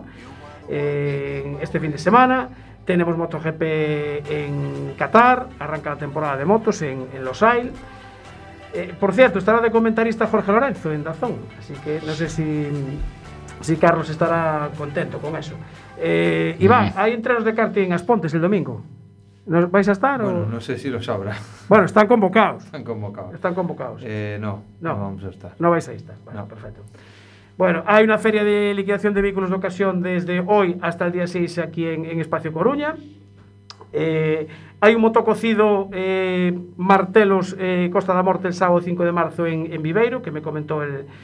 este fin de semana. Tenemos MotoGP en Qatar, arranca la temporada de motos en Losail. Por cierto, estará de comentarista Jorge Lorenzo en DAZN, así que no sé si Carlos estará contento con eso. Iván, hay entrenos de karting en Aspontes el domingo. ¿No vais a estar? Bueno, no sé si lo sabrá. Bueno, están convocados. Están convocados. No vamos a estar. No vais a estar. Bueno, no. Perfecto. Bueno, hay una feria de liquidación de vehículos de ocasión desde hoy hasta el día 6 aquí en Espacio Coruña. Hay un motococido Martelos Costa da Morte el sábado 5 de marzo en Viveiro, que me comentó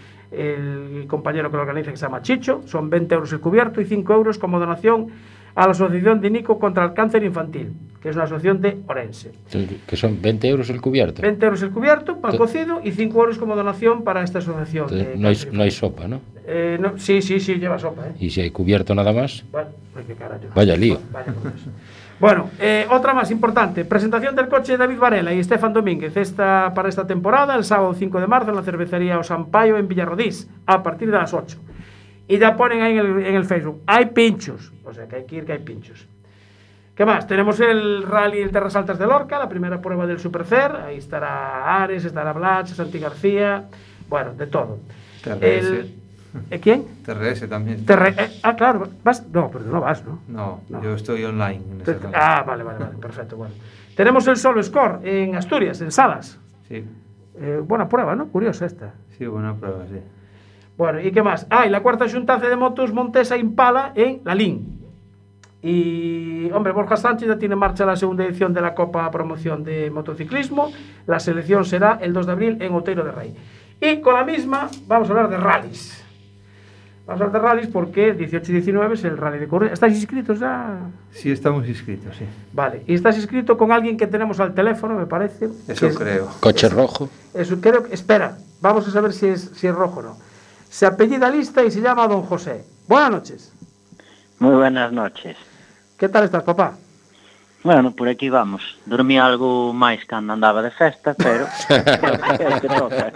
el compañero que lo organiza, que se llama Chicho. Son 20 euros el cubierto y 5 euros como donación a la Asociación de Nico contra el Cáncer Infantil, que es una asociación de Orense. Que son 20 euros el cubierto. 20 euros el cubierto para el cocido y 5 euros como donación para esta asociación. No hay sopa, ¿no? No, sí, lleva sopa. ¿Y si hay cubierto nada más? Bueno, qué carajo. Vaya lío. Bueno, otra más importante. Presentación del coche de David Varela y Estefan Domínguez para esta temporada, el sábado 5 de marzo en la cervecería Osampaio en Villarrodís, a partir de las 8. Y ya ponen ahí en el Facebook, hay pinchos, o sea que hay que ir, que hay pinchos. ¿Qué más? Tenemos el Rally el Terras Altas de Lorca, la primera prueba del Supercer, ahí estará Ares, estará Blatch, Santi García, bueno, de todo. ¿Quién? TRS también. Claro, vas. No, pero no vas, ¿no? No, yo estoy online en ese rally. Vale, perfecto, bueno. Tenemos el Solo Score en Asturias, en Salas. Sí. Buena prueba, ¿no? Curiosa esta. Sí, buena prueba, sí. Bueno, ¿y qué más? Y la cuarta xuntanza de motos Montesa Impala en Lalín. Y, hombre, Borja Sánchez ya tiene en marcha la segunda edición de la Copa Promoción de Motociclismo. La selección será el 2 de abril en Outeiro de Rei. Y con la misma vamos a hablar de rallies. Vamos a hablar de rallies porque 18 y 19 es el rally de Coruña. ¿Estáis inscritos ya? Sí, estamos inscritos, sí. Vale, y estás inscrito con alguien que tenemos al teléfono, me parece. Eso creo. Coche rojo. Eso creo. Espera, vamos a saber si es rojo o no. Se apellida Lista y se llama Don José. Buenas noches. Muy buenas noches. ¿Qué tal estás, papá? Bueno, por aquí vamos. Dormí algo máis cando andaba de festa, pero que toca.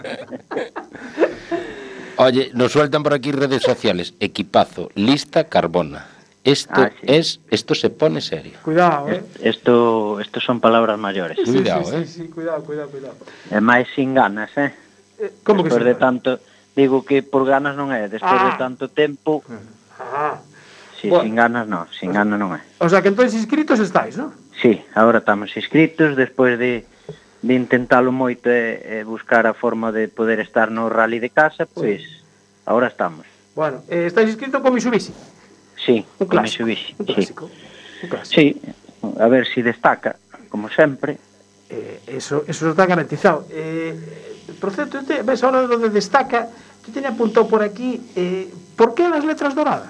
Oye, nos sueltan por aquí redes sociales. Equipazo, Lista Carbona. Esto se pone serio. Cuidado, Esto son palabras mayores. Cuidado, Sí, cuidado. É máis sin ganas, Como que despois de tanto, digo que por ganas non é, despois de tanto tempo. Sí, bueno. Sin ganas non é. O sea, que entonces inscritos estáis, ¿no? Sí, agora estamos inscritos, despois de intentalo moito e buscar a forma de poder estar no rally de casa, pois agora estamos. Bueno, estáis inscritos con Mitsubishi. Sí, un con clásico, Mitsubishi. Un clásico. Sí, a ver si destaca, como sempre. Eso está garantizado. Por cierto, ves ahora donde destaca, tú tenías apuntado por aquí, ¿por qué las letras doradas?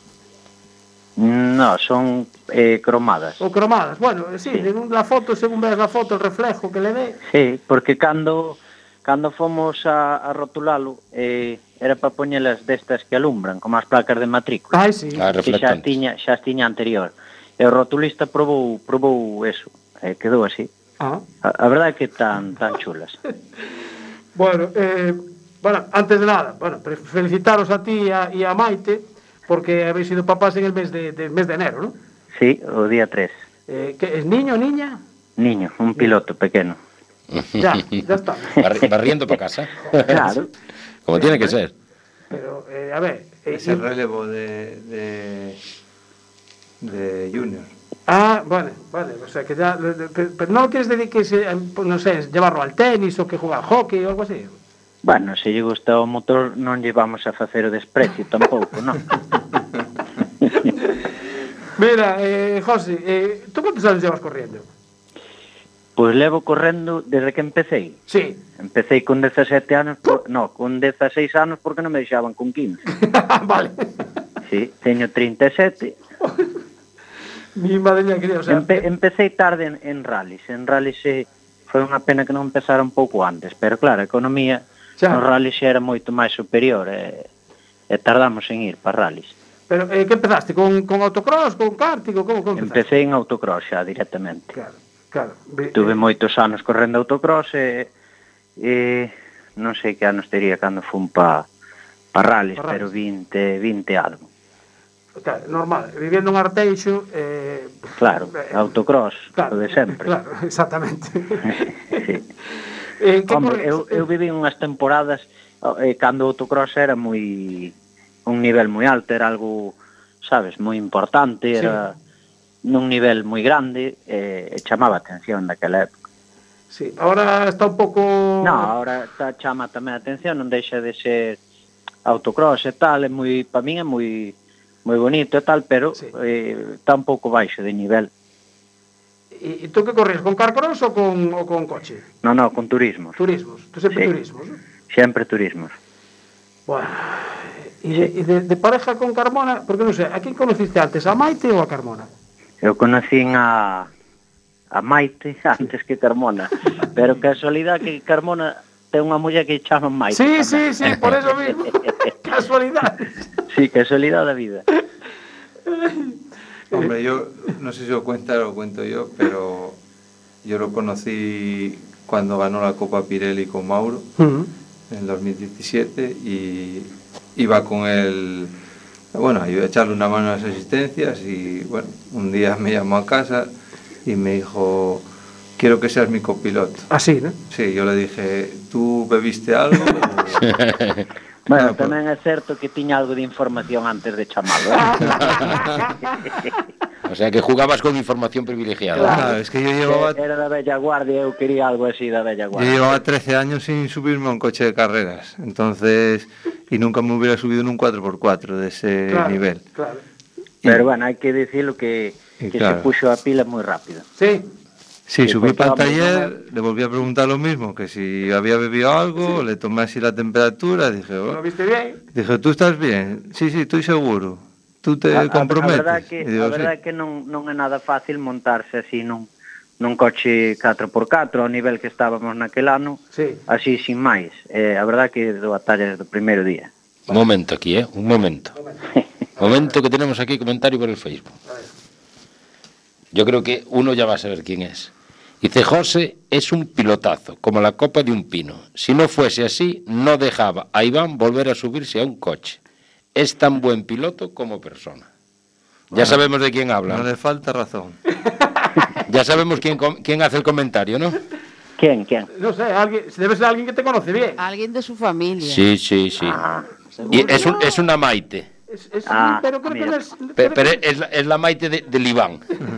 No, son cromadas. O cromadas, bueno, sí. La foto, según veas la foto, el reflejo que le dé. Sí, porque cando fomos a rotulalo, era para poñelas destas que alumbran, como as placas de matrícula. Sí. Que xa tiña anterior. E o rotulista probou eso, quedou así. A verdade é que tan chulas. Bueno, antes de nada, felicitaros a ti e a Maite, porque habéis sido papás en el mes de enero, ¿no? Sí, o día 3. ¿Qué, ¿es niño o niña? Niño, un piloto pequeño. Ya está. Barriendo para casa. Claro. Como tiene que ser. Pero, a ver... es el relevo de Junior. Vale. O sea, que ya... Pero no quieres decir que, no sé, llevarlo al tenis o que juega al hockey o algo así. Bueno, se lle gusta o motor non lle vamos a facer o desprecio tampouco, non? Mira, José, ¿tú cuántos años llevas corriendo? Pois levo correndo desde que empecé. Sí. Empecé con 17 anos, con 16 anos porque non me deixaban con 15. Vale. Sí, teño 37. Mi madre mía querida, o sea... Empecé tarde en rallies. En rallies foi unha pena que non empezara un pouco antes, pero claro, a economía nos rallies xa era moito máis superior e tardamos en ir para rallies. Pero que empezaste? Con autocross, con karting? Como empezaste? Empecé en autocross xa directamente. Claro. Tuve moitos anos correndo autocross e non sei que anos tería cando fun para rallies, pero 20 algo. Claro, normal, viviendo en Arteixo... Claro, autocross, claro, de sempre. Claro, exactamente. Sí. Hombre, eu viví unhas temporadas cando o autocross era un nivel moi alto, era algo, sabes, moi importante, era nun nivel moi grande e chamaba a atención naquela época. Sí, ahora está un pouco... No, ahora chama tamén a atención, non deixa de ser autocross e tal, para min é moi bonito e tal, pero está un pouco baixo de nivel. ¿Y tú qué corres? ¿Con carcross o con coche? No, con turismos. Turismos, tú siempre turismos, ¿no? Siempre turismos. Bueno, ¿y de pareja con Carmona? Porque no sé, ¿a quién conociste antes? ¿A Maite o a Carmona? Eu conocín a Maite antes que Carmona, pero casualidad que Carmona ten unha muller que chaman Maite. Sí, por eso mismo. Casualidad. Sí, casualidad da vida. Hombre, yo no sé si lo cuento yo, pero yo lo conocí cuando ganó la Copa Pirelli con Mauro en 2017 y iba con él, bueno, iba a echarle una mano a las asistencias y bueno, un día me llamó a casa y me dijo, quiero que seas mi copiloto. Así, ¿no? Sí, yo le dije, ¿tú bebiste algo? Bueno, tamén é certo que tiña algo de información antes de chamalo, O sea, que jugabas con información privilegiada. Claro, es que yo llevaba... Era da bella guardia, eu quería algo así da bella Yo guardia. llevaba 13 años sin subirme a un coche de carreras, entonces, y nunca me hubiera subido en un 4x4 de ese nivel. Claro. Pero bueno, hai que dicirlo que claro, se puxo a pila moi rápido. Sí. Sí, subí para el porque taller, le volví a preguntar lo mismo, que si había bebido algo, le tomé así la temperatura, dije, ¿Lo viste bien? Dije, ¿tú estás bien? Sí, estoy seguro. ¿Tú te comprometes? A verdade é que non é nada fácil montarse así nun coche 4x4 ao nivel que estábamos naquel ano, así sin máis. A verdade é que do a talla do primeiro día. Un momento aquí, un momento. Momento que tenemos aquí comentario por el Facebook. Yo creo que uno ya va a saber quién es. Dice, José es un pilotazo, como la copa de un pino. Si no fuese así, no dejaba a Iván volver a subirse a un coche. Es tan buen piloto como persona. Ya sabemos de quién habla. No le falta razón. Ya sabemos quién hace el comentario, ¿no? ¿Quién? No sé, debe ser alguien que te conoce bien. Alguien de su familia. Sí. Y es una Maite. Pero creo que no es... Pero es la Maite del Iván.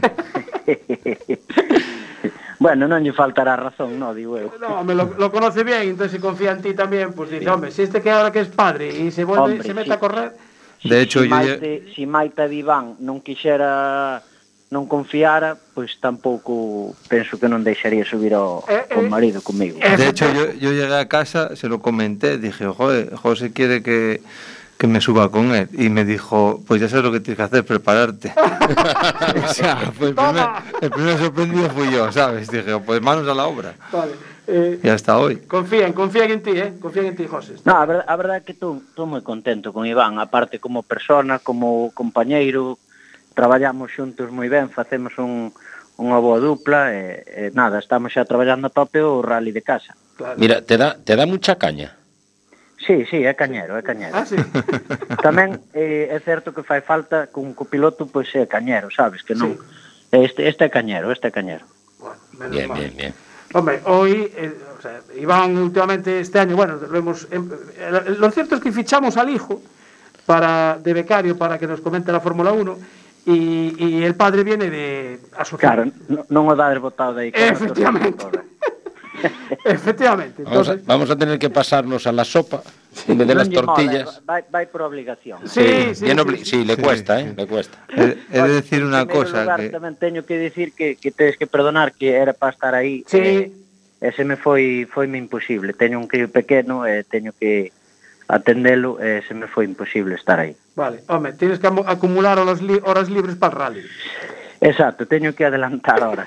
Bueno, non lle faltará razón, no, digo eu. No, me lo conoce bien, entonces si confía en ti también, pues dice, hombre, si que ahora que es padre y se mete a correr... De hecho, si Maite de Iván non quixera, non confiara, pois tampouco penso que non deixaría subir ao marido comigo. De hecho, yo llegué a casa, se lo comenté, dije, joder, José quiere que me suba con él, y me dijo, pues ya sabes lo que tienes que hacer, prepararte. O sea, pues el primer sorprendido fui yo, ¿sabes? Dije, pues manos a la obra. Vale. Y hasta hoy. Confían en ti, confían en ti, José. No, a verdade é que estou moi contento con Iván, aparte como persona, como compañeiro, traballamos xuntos moi ben, facemos unha boa dupla, e nada, estamos xa traballando a tope o rally de casa. Claro. Mira, te da mucha caña. Sí, é cañero. Sí. Tamén é certo que fai falta que un copiloto pois é cañero, sabes, que non. Sí. Este é cañero. Bueno, bien. Hombre, hoy, o sea, Iván últimamente este año, bueno, lo cierto es que fichamos al hijo de becario para que nos comente la Fórmula 1 y el padre viene de asociado. Claro, non o dades botado de aí. Efectivamente. Efectivamente. Entonces, vamos a tener que pasarnos a la sopa en vez de las tortillas. Vai por obligación. Sí, le cuesta, le cuesta. He de decir una cosa. Tamén teño que decir que tedes que perdonar que era para estar aí. Sí. Ese me foi imposible. Teño un crío pequeno e teño que atendelo e se me foi imposible estar aí. Vale, home, tienes que acumular horas libres para el rally. Exacto, teño que adelantar horas.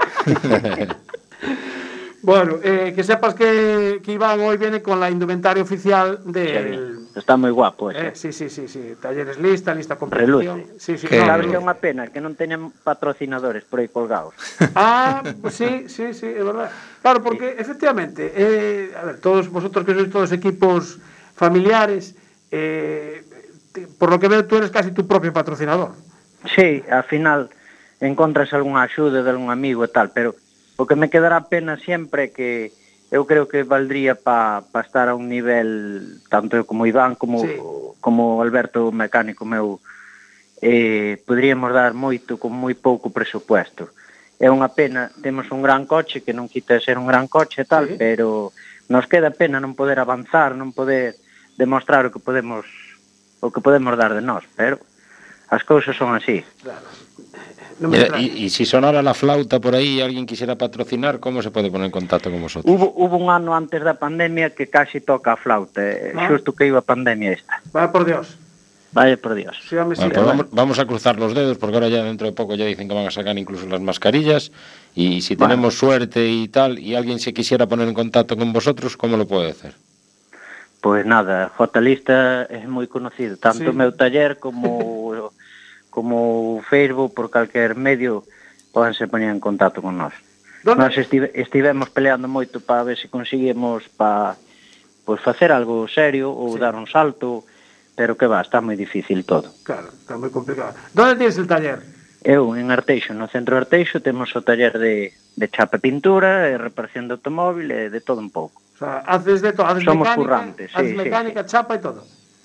Bueno, que sepas que Iván hoy viene con la indumentaria oficial del... Está moi guapo ese. Sí. Talleres lista competición. Sí. Sabes que é unha pena que non teñan patrocinadores por aí colgados. Pues sí, é verdad. Claro, porque efectivamente, a ver, todos vosotros que sois todos equipos familiares, por lo que veo tú eres casi tu propio patrocinador. Sí, al final encontras algunha axuda de algún amigo e tal, pero o que me quedará pena sempre que eu creo que valdría para estar a un nivel tanto eu como Iván como Alberto mecánico meu, poderíamos dar moito con moi pouco presupuesto. É unha pena, temos un gran coche que non quita ser un gran coche e tal, pero nos queda pena non poder avanzar, non poder demostrar o que podemos dar de nós, pero as cousas son así. Claro. Y si sonara la flauta por ahí y alguien quisiera patrocinar, ¿cómo se puede poner en contacto con vosotros? Hubo un ano antes da pandemia que casi toca a flauta, xusto que iba a pandemia esta. Vaya por Dios. Sí, pues vamos a cruzar los dedos porque ahora ya dentro de poco ya dicen que van a sacar incluso las mascarillas y si tenemos suerte y tal y alguien se quisiera poner en contacto con vosotros, ¿cómo lo puede hacer? Pues nada, J-Lista é moi conocido, tanto o meu taller como Facebook, por calquer medio, pódense poñer en contacto con nós. Nós estivemos peleando moito para ver se conseguimos facer algo serio ou dar un salto, pero que está moi difícil todo. Claro, está moi complicado. ¿Dónde tienes el taller? Eu, en Arteixo, no centro de Arteixo, temos o taller de chapa e pintura, e reparación de automóvil, e de todo un pouco. O sea, haces de todo, Somos currantes, haces mecánica, chapa e todo.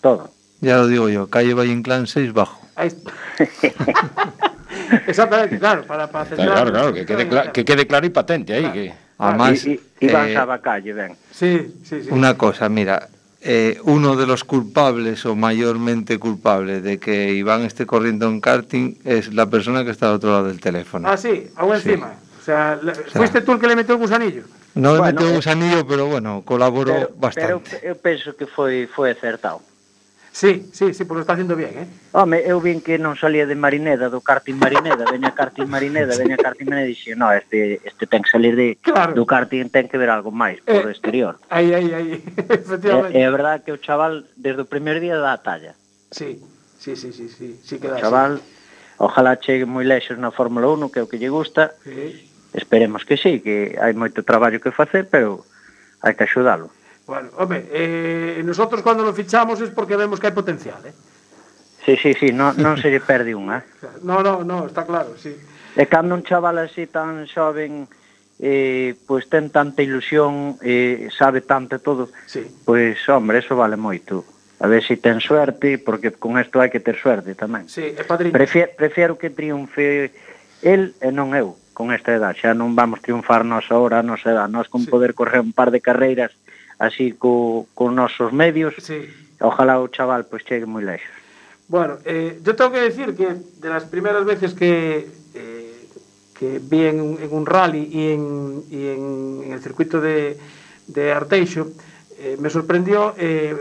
todo. Ya lo digo yo, calle Valle Inclán 6 bajo. Ahí está. Exactamente, claro, para centrar. Claro, que quede claro y patente ahí. Claro. Que... Además, Iván Sabacalle, ven. Sí. Una cosa, mira, uno de los culpables o mayormente culpable de que Iván esté corriendo en karting es la persona que está al otro lado del teléfono. Ah, sí, aún encima. O sea, ¿fuiste tú el que le metió el gusanillo? No le metió el gusanillo, pero bueno, colaboró bastante. Pero eu penso que foi acertado. Sí, porque lo está haciendo bien, Home, eu vin que non salía de Marineda, do karting Marineda, veña karting Marineda, e dixo, no, este ten que salir do karting, ten que ver algo máis por exterior. Aí, efectivamente. É verdade que o chaval, desde o primer día, dá a talla. Sí que dá. O chaval, ojalá chegue moi lexos na Fórmula 1, que é o que lle gusta. Sí. Esperemos que sí, que hai moito traballo que facer, pero hai que axudalo. Bueno, home, nosotros cando lo fichamos es porque vemos que hai potencial, Sí, non se lle perde un, No, está claro, sí. E cando un chaval así tan xoven, pois ten tanta ilusión, sabe tanto todo, pois, hombre, eso vale moito. A ver se ten suerte, porque con isto hai que ter suerte tamén. Sí, é padriño. Prefiero que triunfe el e non eu, con esta edad. Xa non vamos triunfar nós ahora, a nosa edad. Nós con poder correr un par de carreiras así con nosos medios, ojalá o chaval pois chegue moi lexos. Bueno, yo tengo que decir que de las primeras veces que vi en un rally y en el circuito de Arteixo, me sorprendió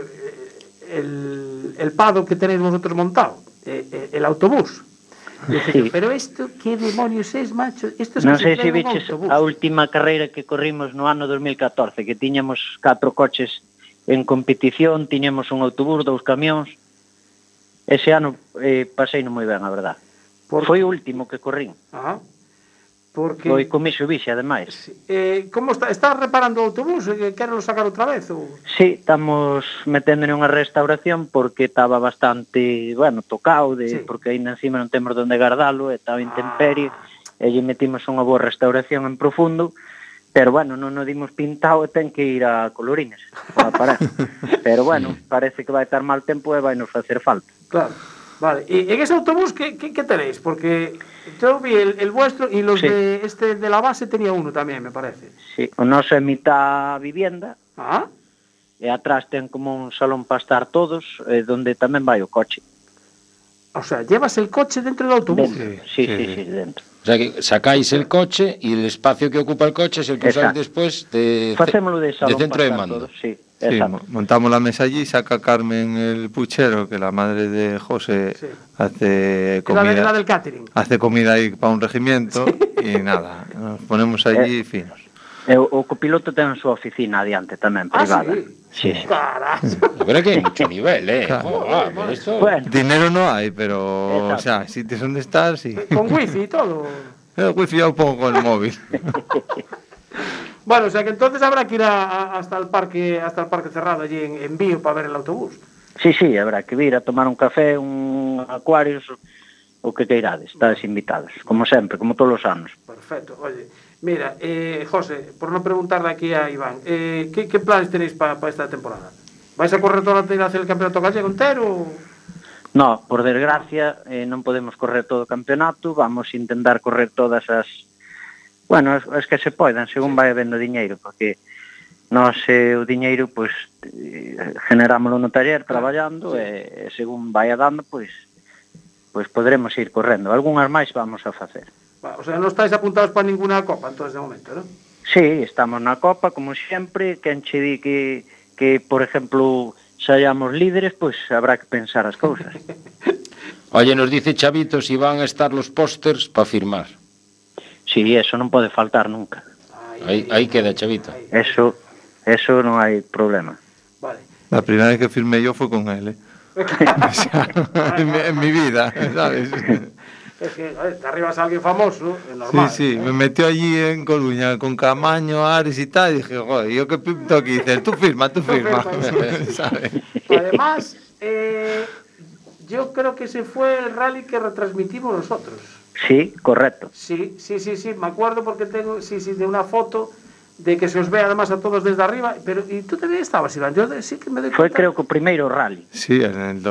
el pado que tenéis vosotros montado, el autobús. Sí. Pero esto, ¿qué demonios es, macho? Esto es non sei se viches a última carreira que corrimos no ano 2014, que tiñamos 4 coches en competición, tiñamos un autobús, 2 camións. Ese ano pasei non moi ben, a verdad. Foi o último que corrín. Porque... Foi con Mitsubishi, ademais. Como está? Estás reparando o autobús? Quero sacar outra vez? Ou... Sí, estamos metendo unha restauración porque estaba bastante, tocado, porque ainda encima non temos onde guardalo, estaba intemperie, e lle metimos unha boa restauración en profundo, pero non o dimos pintado e ten que ir a colorines para parar. Pero parece que vai estar mal tempo e vai nos facer falta. Claro. Vale, y en ese autobús, ¿qué tenéis? Porque yo vi el vuestro y los de la base tenía uno también, me parece. Sí, o noso é mitad vivienda, e atrás ten como un salón para estar todos, donde tamén vai o coche. O sea, llevas el coche dentro del autobús. Sí, dentro. O sea, que sacáis el coche y el espacio que ocupa el coche es el que usáis después de centro de mando. Todos, sí. Sí, montamos la mesa allí, saca Carmen el puchero, que la madre de José hace comida. La del catering. Hace comida ahí para un regimiento y nada, nos ponemos allí finos. O copiloto ten a súa oficina adiante tamén, privada. Sí. Carajo. Pero que hai mucho nivel, Dinero no hay, pero o sea, sitios donde estar, sí. Con wifi y todo. El wifi yo pongo con el móvil. Bueno, o sea que entonces habrá que ir hasta el parque cerrado allí en Bío para ver el autobús. Sí, habrá que ir a tomar un café, un Aquarius, o que queirades, estades invitados, como sempre, como todos os anos. Perfecto, oye, mira, José, por non preguntarle aquí a Iván, ¿qué planes tenéis para esta temporada? ¿Vais a correr toda la hacer el campeonato gallego entero? No, por desgracia, non podemos correr todo o campeonato, vamos a intentar correr todas as... es que se poidan, según vai habendo diñeiro, porque nós o diñeiro, pois, generámoslo no taller traballando, e según vai dando, pois poderemos ir correndo. Algúnas máis vamos a facer. O sea, non estáis apuntados para ninguna copa, entonces, de momento, non? Sí, estamos na copa, como sempre, quen che di que por exemplo, saiamos líderes, pois habrá que pensar as cousas. Oye, nos dice Chavito si van a estar los pósters para firmar. Sí, eso non pode faltar nunca. Aí queda, Chavito. Eso non hai problema. Vale. La primera vez que firmé yo fue con él, en mi vida, ¿sabes? Es que, te arribas a alguien famoso, es normal. Sí, me metió allí en Coruña con Camaño, Ares y tal, y dije, joder, ¿yo qué pinto aquí? Dices, tú firma. ¿Sabes? Además, yo creo que ese fue el rally que retransmitimos nosotros. Sí, correcto. Sí, me acuerdo porque tengo, de una foto de que se os ve además a todos desde arriba, pero ¿y tú también estabas, Iván? Yo sí que me doy Fue cuenta. creo que o primeiro rally. Sí, en el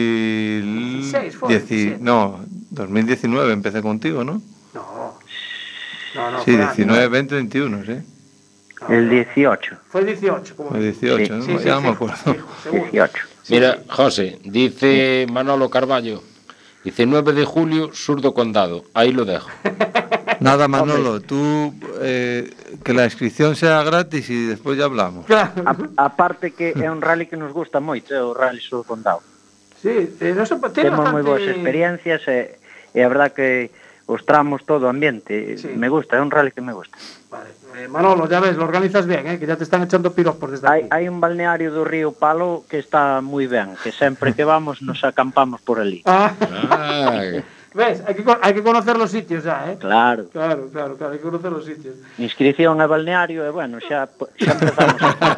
2019 empecé contigo, ¿no? No, sí, 19, 20, 21, sí. El 18. Fue el 18, como el 18, sí, ¿no? sí, Ya sí, me acuerdo. 18. Mira, José, dice Manolo Carballo, dice 9 de julio, Surdo Condado, ahí lo dejo. Nada, Manolo, tú que la inscripción sea gratis y despois ya hablamos. Aparte que é un rally que nos gusta moito, é o Rally Surdo Condado. Sí, non se temos moi boas experiencias e a verdad que os tramos todo o ambiente, me gusta, é un rally que me gusta. Vale. Manolo, ya ves, lo organizas bien, que ya te están echando piropos desde aquí. Hai un balneario do río Palo que está moi ben, que sempre que vamos nos acampamos por ali. ¿Ves? Hay que conocer los sitios ya, ¿eh? Claro, hay que conocer los sitios. Inscripción a balneario, bueno, xa empezamos.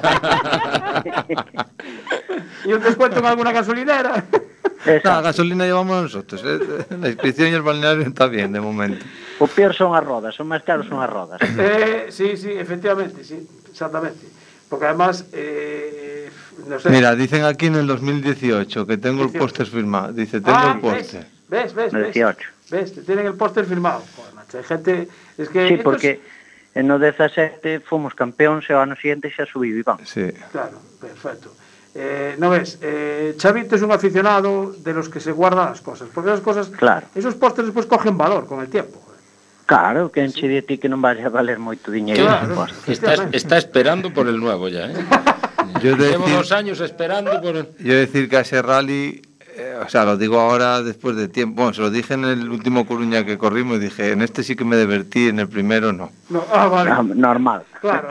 ¿Y un descuento en alguna gasolinera? La gasolina llevamos nosotros, la inscripción y el balneario está bien de momento. O peor son as rodas, son máis caros son as rodas. Sí, efectivamente, sí, exactamente. Porque además, no sé. Mira, dicen aquí en el 2018 que tengo el póster firmado. Dice, tengo el póster. ¿Ves? 18. ¿Ves? Tienen el póster firmado. Joder, macho, hay gente... Es que sí, porque en o 17 fomos campeóns e o ano siguiente xa subiu Iván. Sí. Claro, perfecto. No ves, Chavito es un aficionado de los que se guardan las cosas, porque esas cosas, claro, esos pósters después cogen valor con el tiempo. Claro, que enche de ti que non vaya a valer moito diñeiro. Claro, está esperando por el nuevo ya, ¿eh? Llevo 2 años esperando por el... Yo decir que a ese rally, o sea, lo digo ahora después de tiempo, bueno, se lo dije en el último Coruña que corrimos, dije, en este sí que me divertí, en el primero no. Vale. Normal. Claro.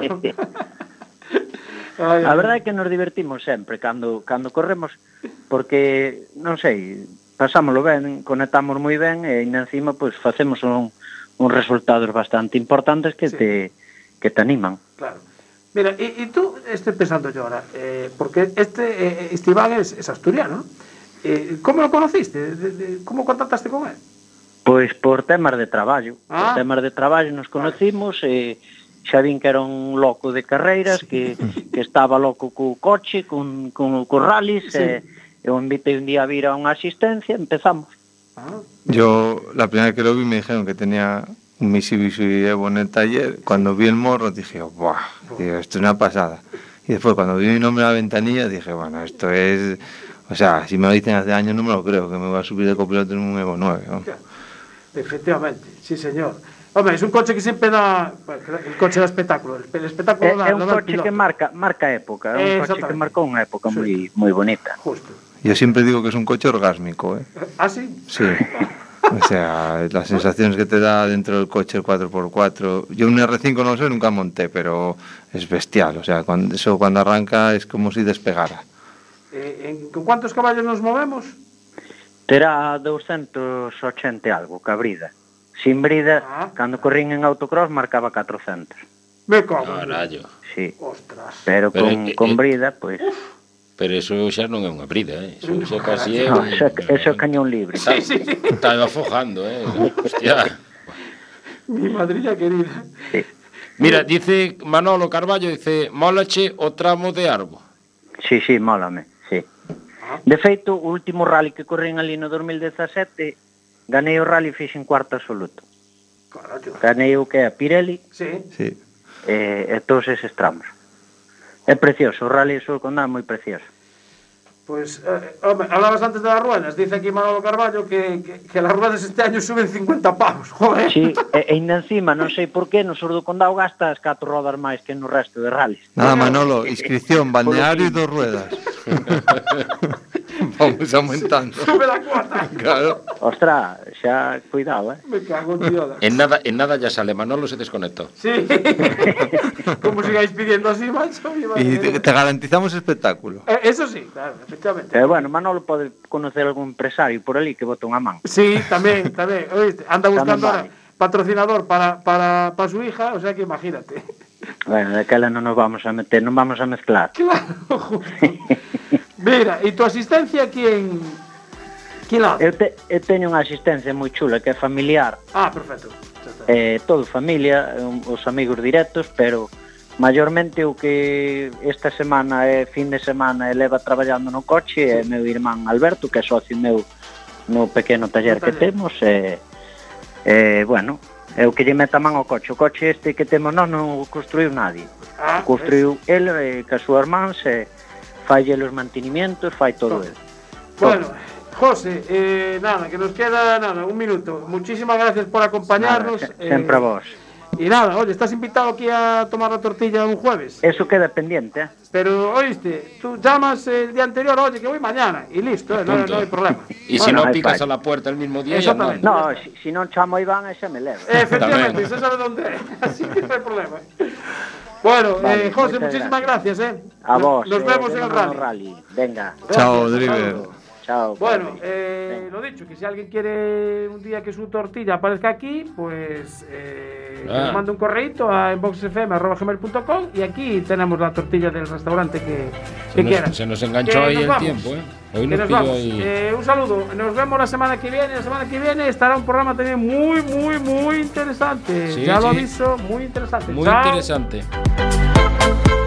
A verdade é que nos divertimos sempre cando corremos, porque, non sei, pasámoslo ben, conectamos moi ben e encima pues, facemos uns resultados bastante importantes que te animan. Claro. Mira, y tú, estoy pensando yo ahora, porque este Iván es asturiano, ¿no? ¿Cómo lo conociste? ¿Cómo contactaste con él? Pois por temas de traballo. Por temas de traballo nos conocimos e xa vin que era un loco de carreiras, que estaba loco co coche, con rallies, e eu invitei un día a vir a unha asistencia, empezamos. Yo, la primera vez que lo vi, me dijeron que tenía un Mitsubishi Evo en el taller. Cuando vi el morro, dije, ¡buah! Digo, esto es una pasada. Y después, cuando vi mi nombre en la ventanilla, dije, bueno, esto es... O sea, si me lo dicen hace años, no me lo creo, que me voy a subir de copiloto en un Evo 9. ¿no? Efectivamente, sí, señor. Hombre, es un coche que siempre da... El coche da espectáculo. El espectáculo da... É un coche que marca época. É un coche que marcou unha época moi bonita. Justo. Yo siempre digo que es un coche orgásmico, ¿eh? ¿Ah, sí? Sí. O sea, las sensaciones que te da dentro del coche el 4x4. Yo un R5 no sé, nunca monté, pero es bestial. O sea, cuando arranca es como si despegara. ¿Con cuántos caballos nos movemos? Terá 280 algo, cabrida. Sin brida, cando corrín en autocross marcaba 400. Me cago. Carallo. Sí. Ostras. Pero con brida, pois... Pero eso xa non é unha brida, Eso xa casi é... No, eso é cañón libre. Está afojando, Hostia. Mi madrilla querida. Sí. Mira, dice Manolo Carballo, dice, mólache o tramo de Arbo. Sí, mólame, sí. De feito, o último rally que corrín ali no 2017... Ganei o rally e fixen cuarto absoluto. Carallo. Ganei o que é a Pirelli. Sí. E todos eses tramos. É precioso, o rally Surdo Condado é moi precioso. Pues, hombre, hablabas antes de las ruedas. Dice aquí Manolo Carballo que las ruedas este año suben 50 pavos, joder. Sí, e ainda encima, non sei por qué, no Surdo Condado gastas 4 rodas máis que no resto de rallies. Nada, Manolo, inscripción, balneario y 2 ruedas. Vamos aumentando. Sube la cuota. Claro. Ostras, xa, cuidado, Me cago en Dios. En nada ya sale, Manolo se desconectó. Sí. Como sigáis pidiendo así, macho. Y te garantizamos espectáculo. Eso sí, claro, efectivamente. Bueno, Manolo pode conocer algún empresario por ali que bote unha man. Sí, tamén. Oíste, anda buscando ahora patrocinador para su hija, o sea que imagínate. Bueno, daquela non nos vamos a meter, non vamos a mezclar. Claro, justo. Mira, e tu asistencia quién la hace? Eu teño unha asistencia moi chula que é familiar. Ah, perfecto. Todo familia, os amigos directos, pero Mayormente o que esta semana e fin de semana leva traballando no coche é meu irmán Alberto, que é socio meu no pequeno taller que temos bueno, é o que lle meta man ao coche. O coche este que temos non o construiu nadie. O construiu ele que a súa irmán se falle os mantenimientos, fai todo ele. Bueno, José, nada, que nos queda un minuto. Muchísimas gracias por acompañarnos. Sempre a vos. Y nada, oye, estás invitado aquí a tomar la tortilla un jueves. Eso queda pendiente. Pero, oíste, tú llamas el día anterior, oye, que voy mañana, y listo, no hay problema. Y si no picas a la puerta el mismo día, ya no. No, si non chamo a Iván, xa me levo. Efectivamente, se sabe dónde é, así que no hay problema. Bueno, vale, José, muchísimas gracias. A vos. Nos vemos en el rally. Venga. Chao, Driver. Chao. Bueno, lo dicho, que si alguien quiere un día que su tortilla aparezca aquí, pues nos manda un correíto a inboxfm@gmail.com y aquí tenemos la tortilla del restaurante que quieran. Se nos enganchó ahí el tiempo, Hoy nos pilló ahí. Un saludo, nos vemos la semana que viene. La semana que viene estará un programa también muy interesante. Sí, ya lo aviso, muy interesante. Muy interesante.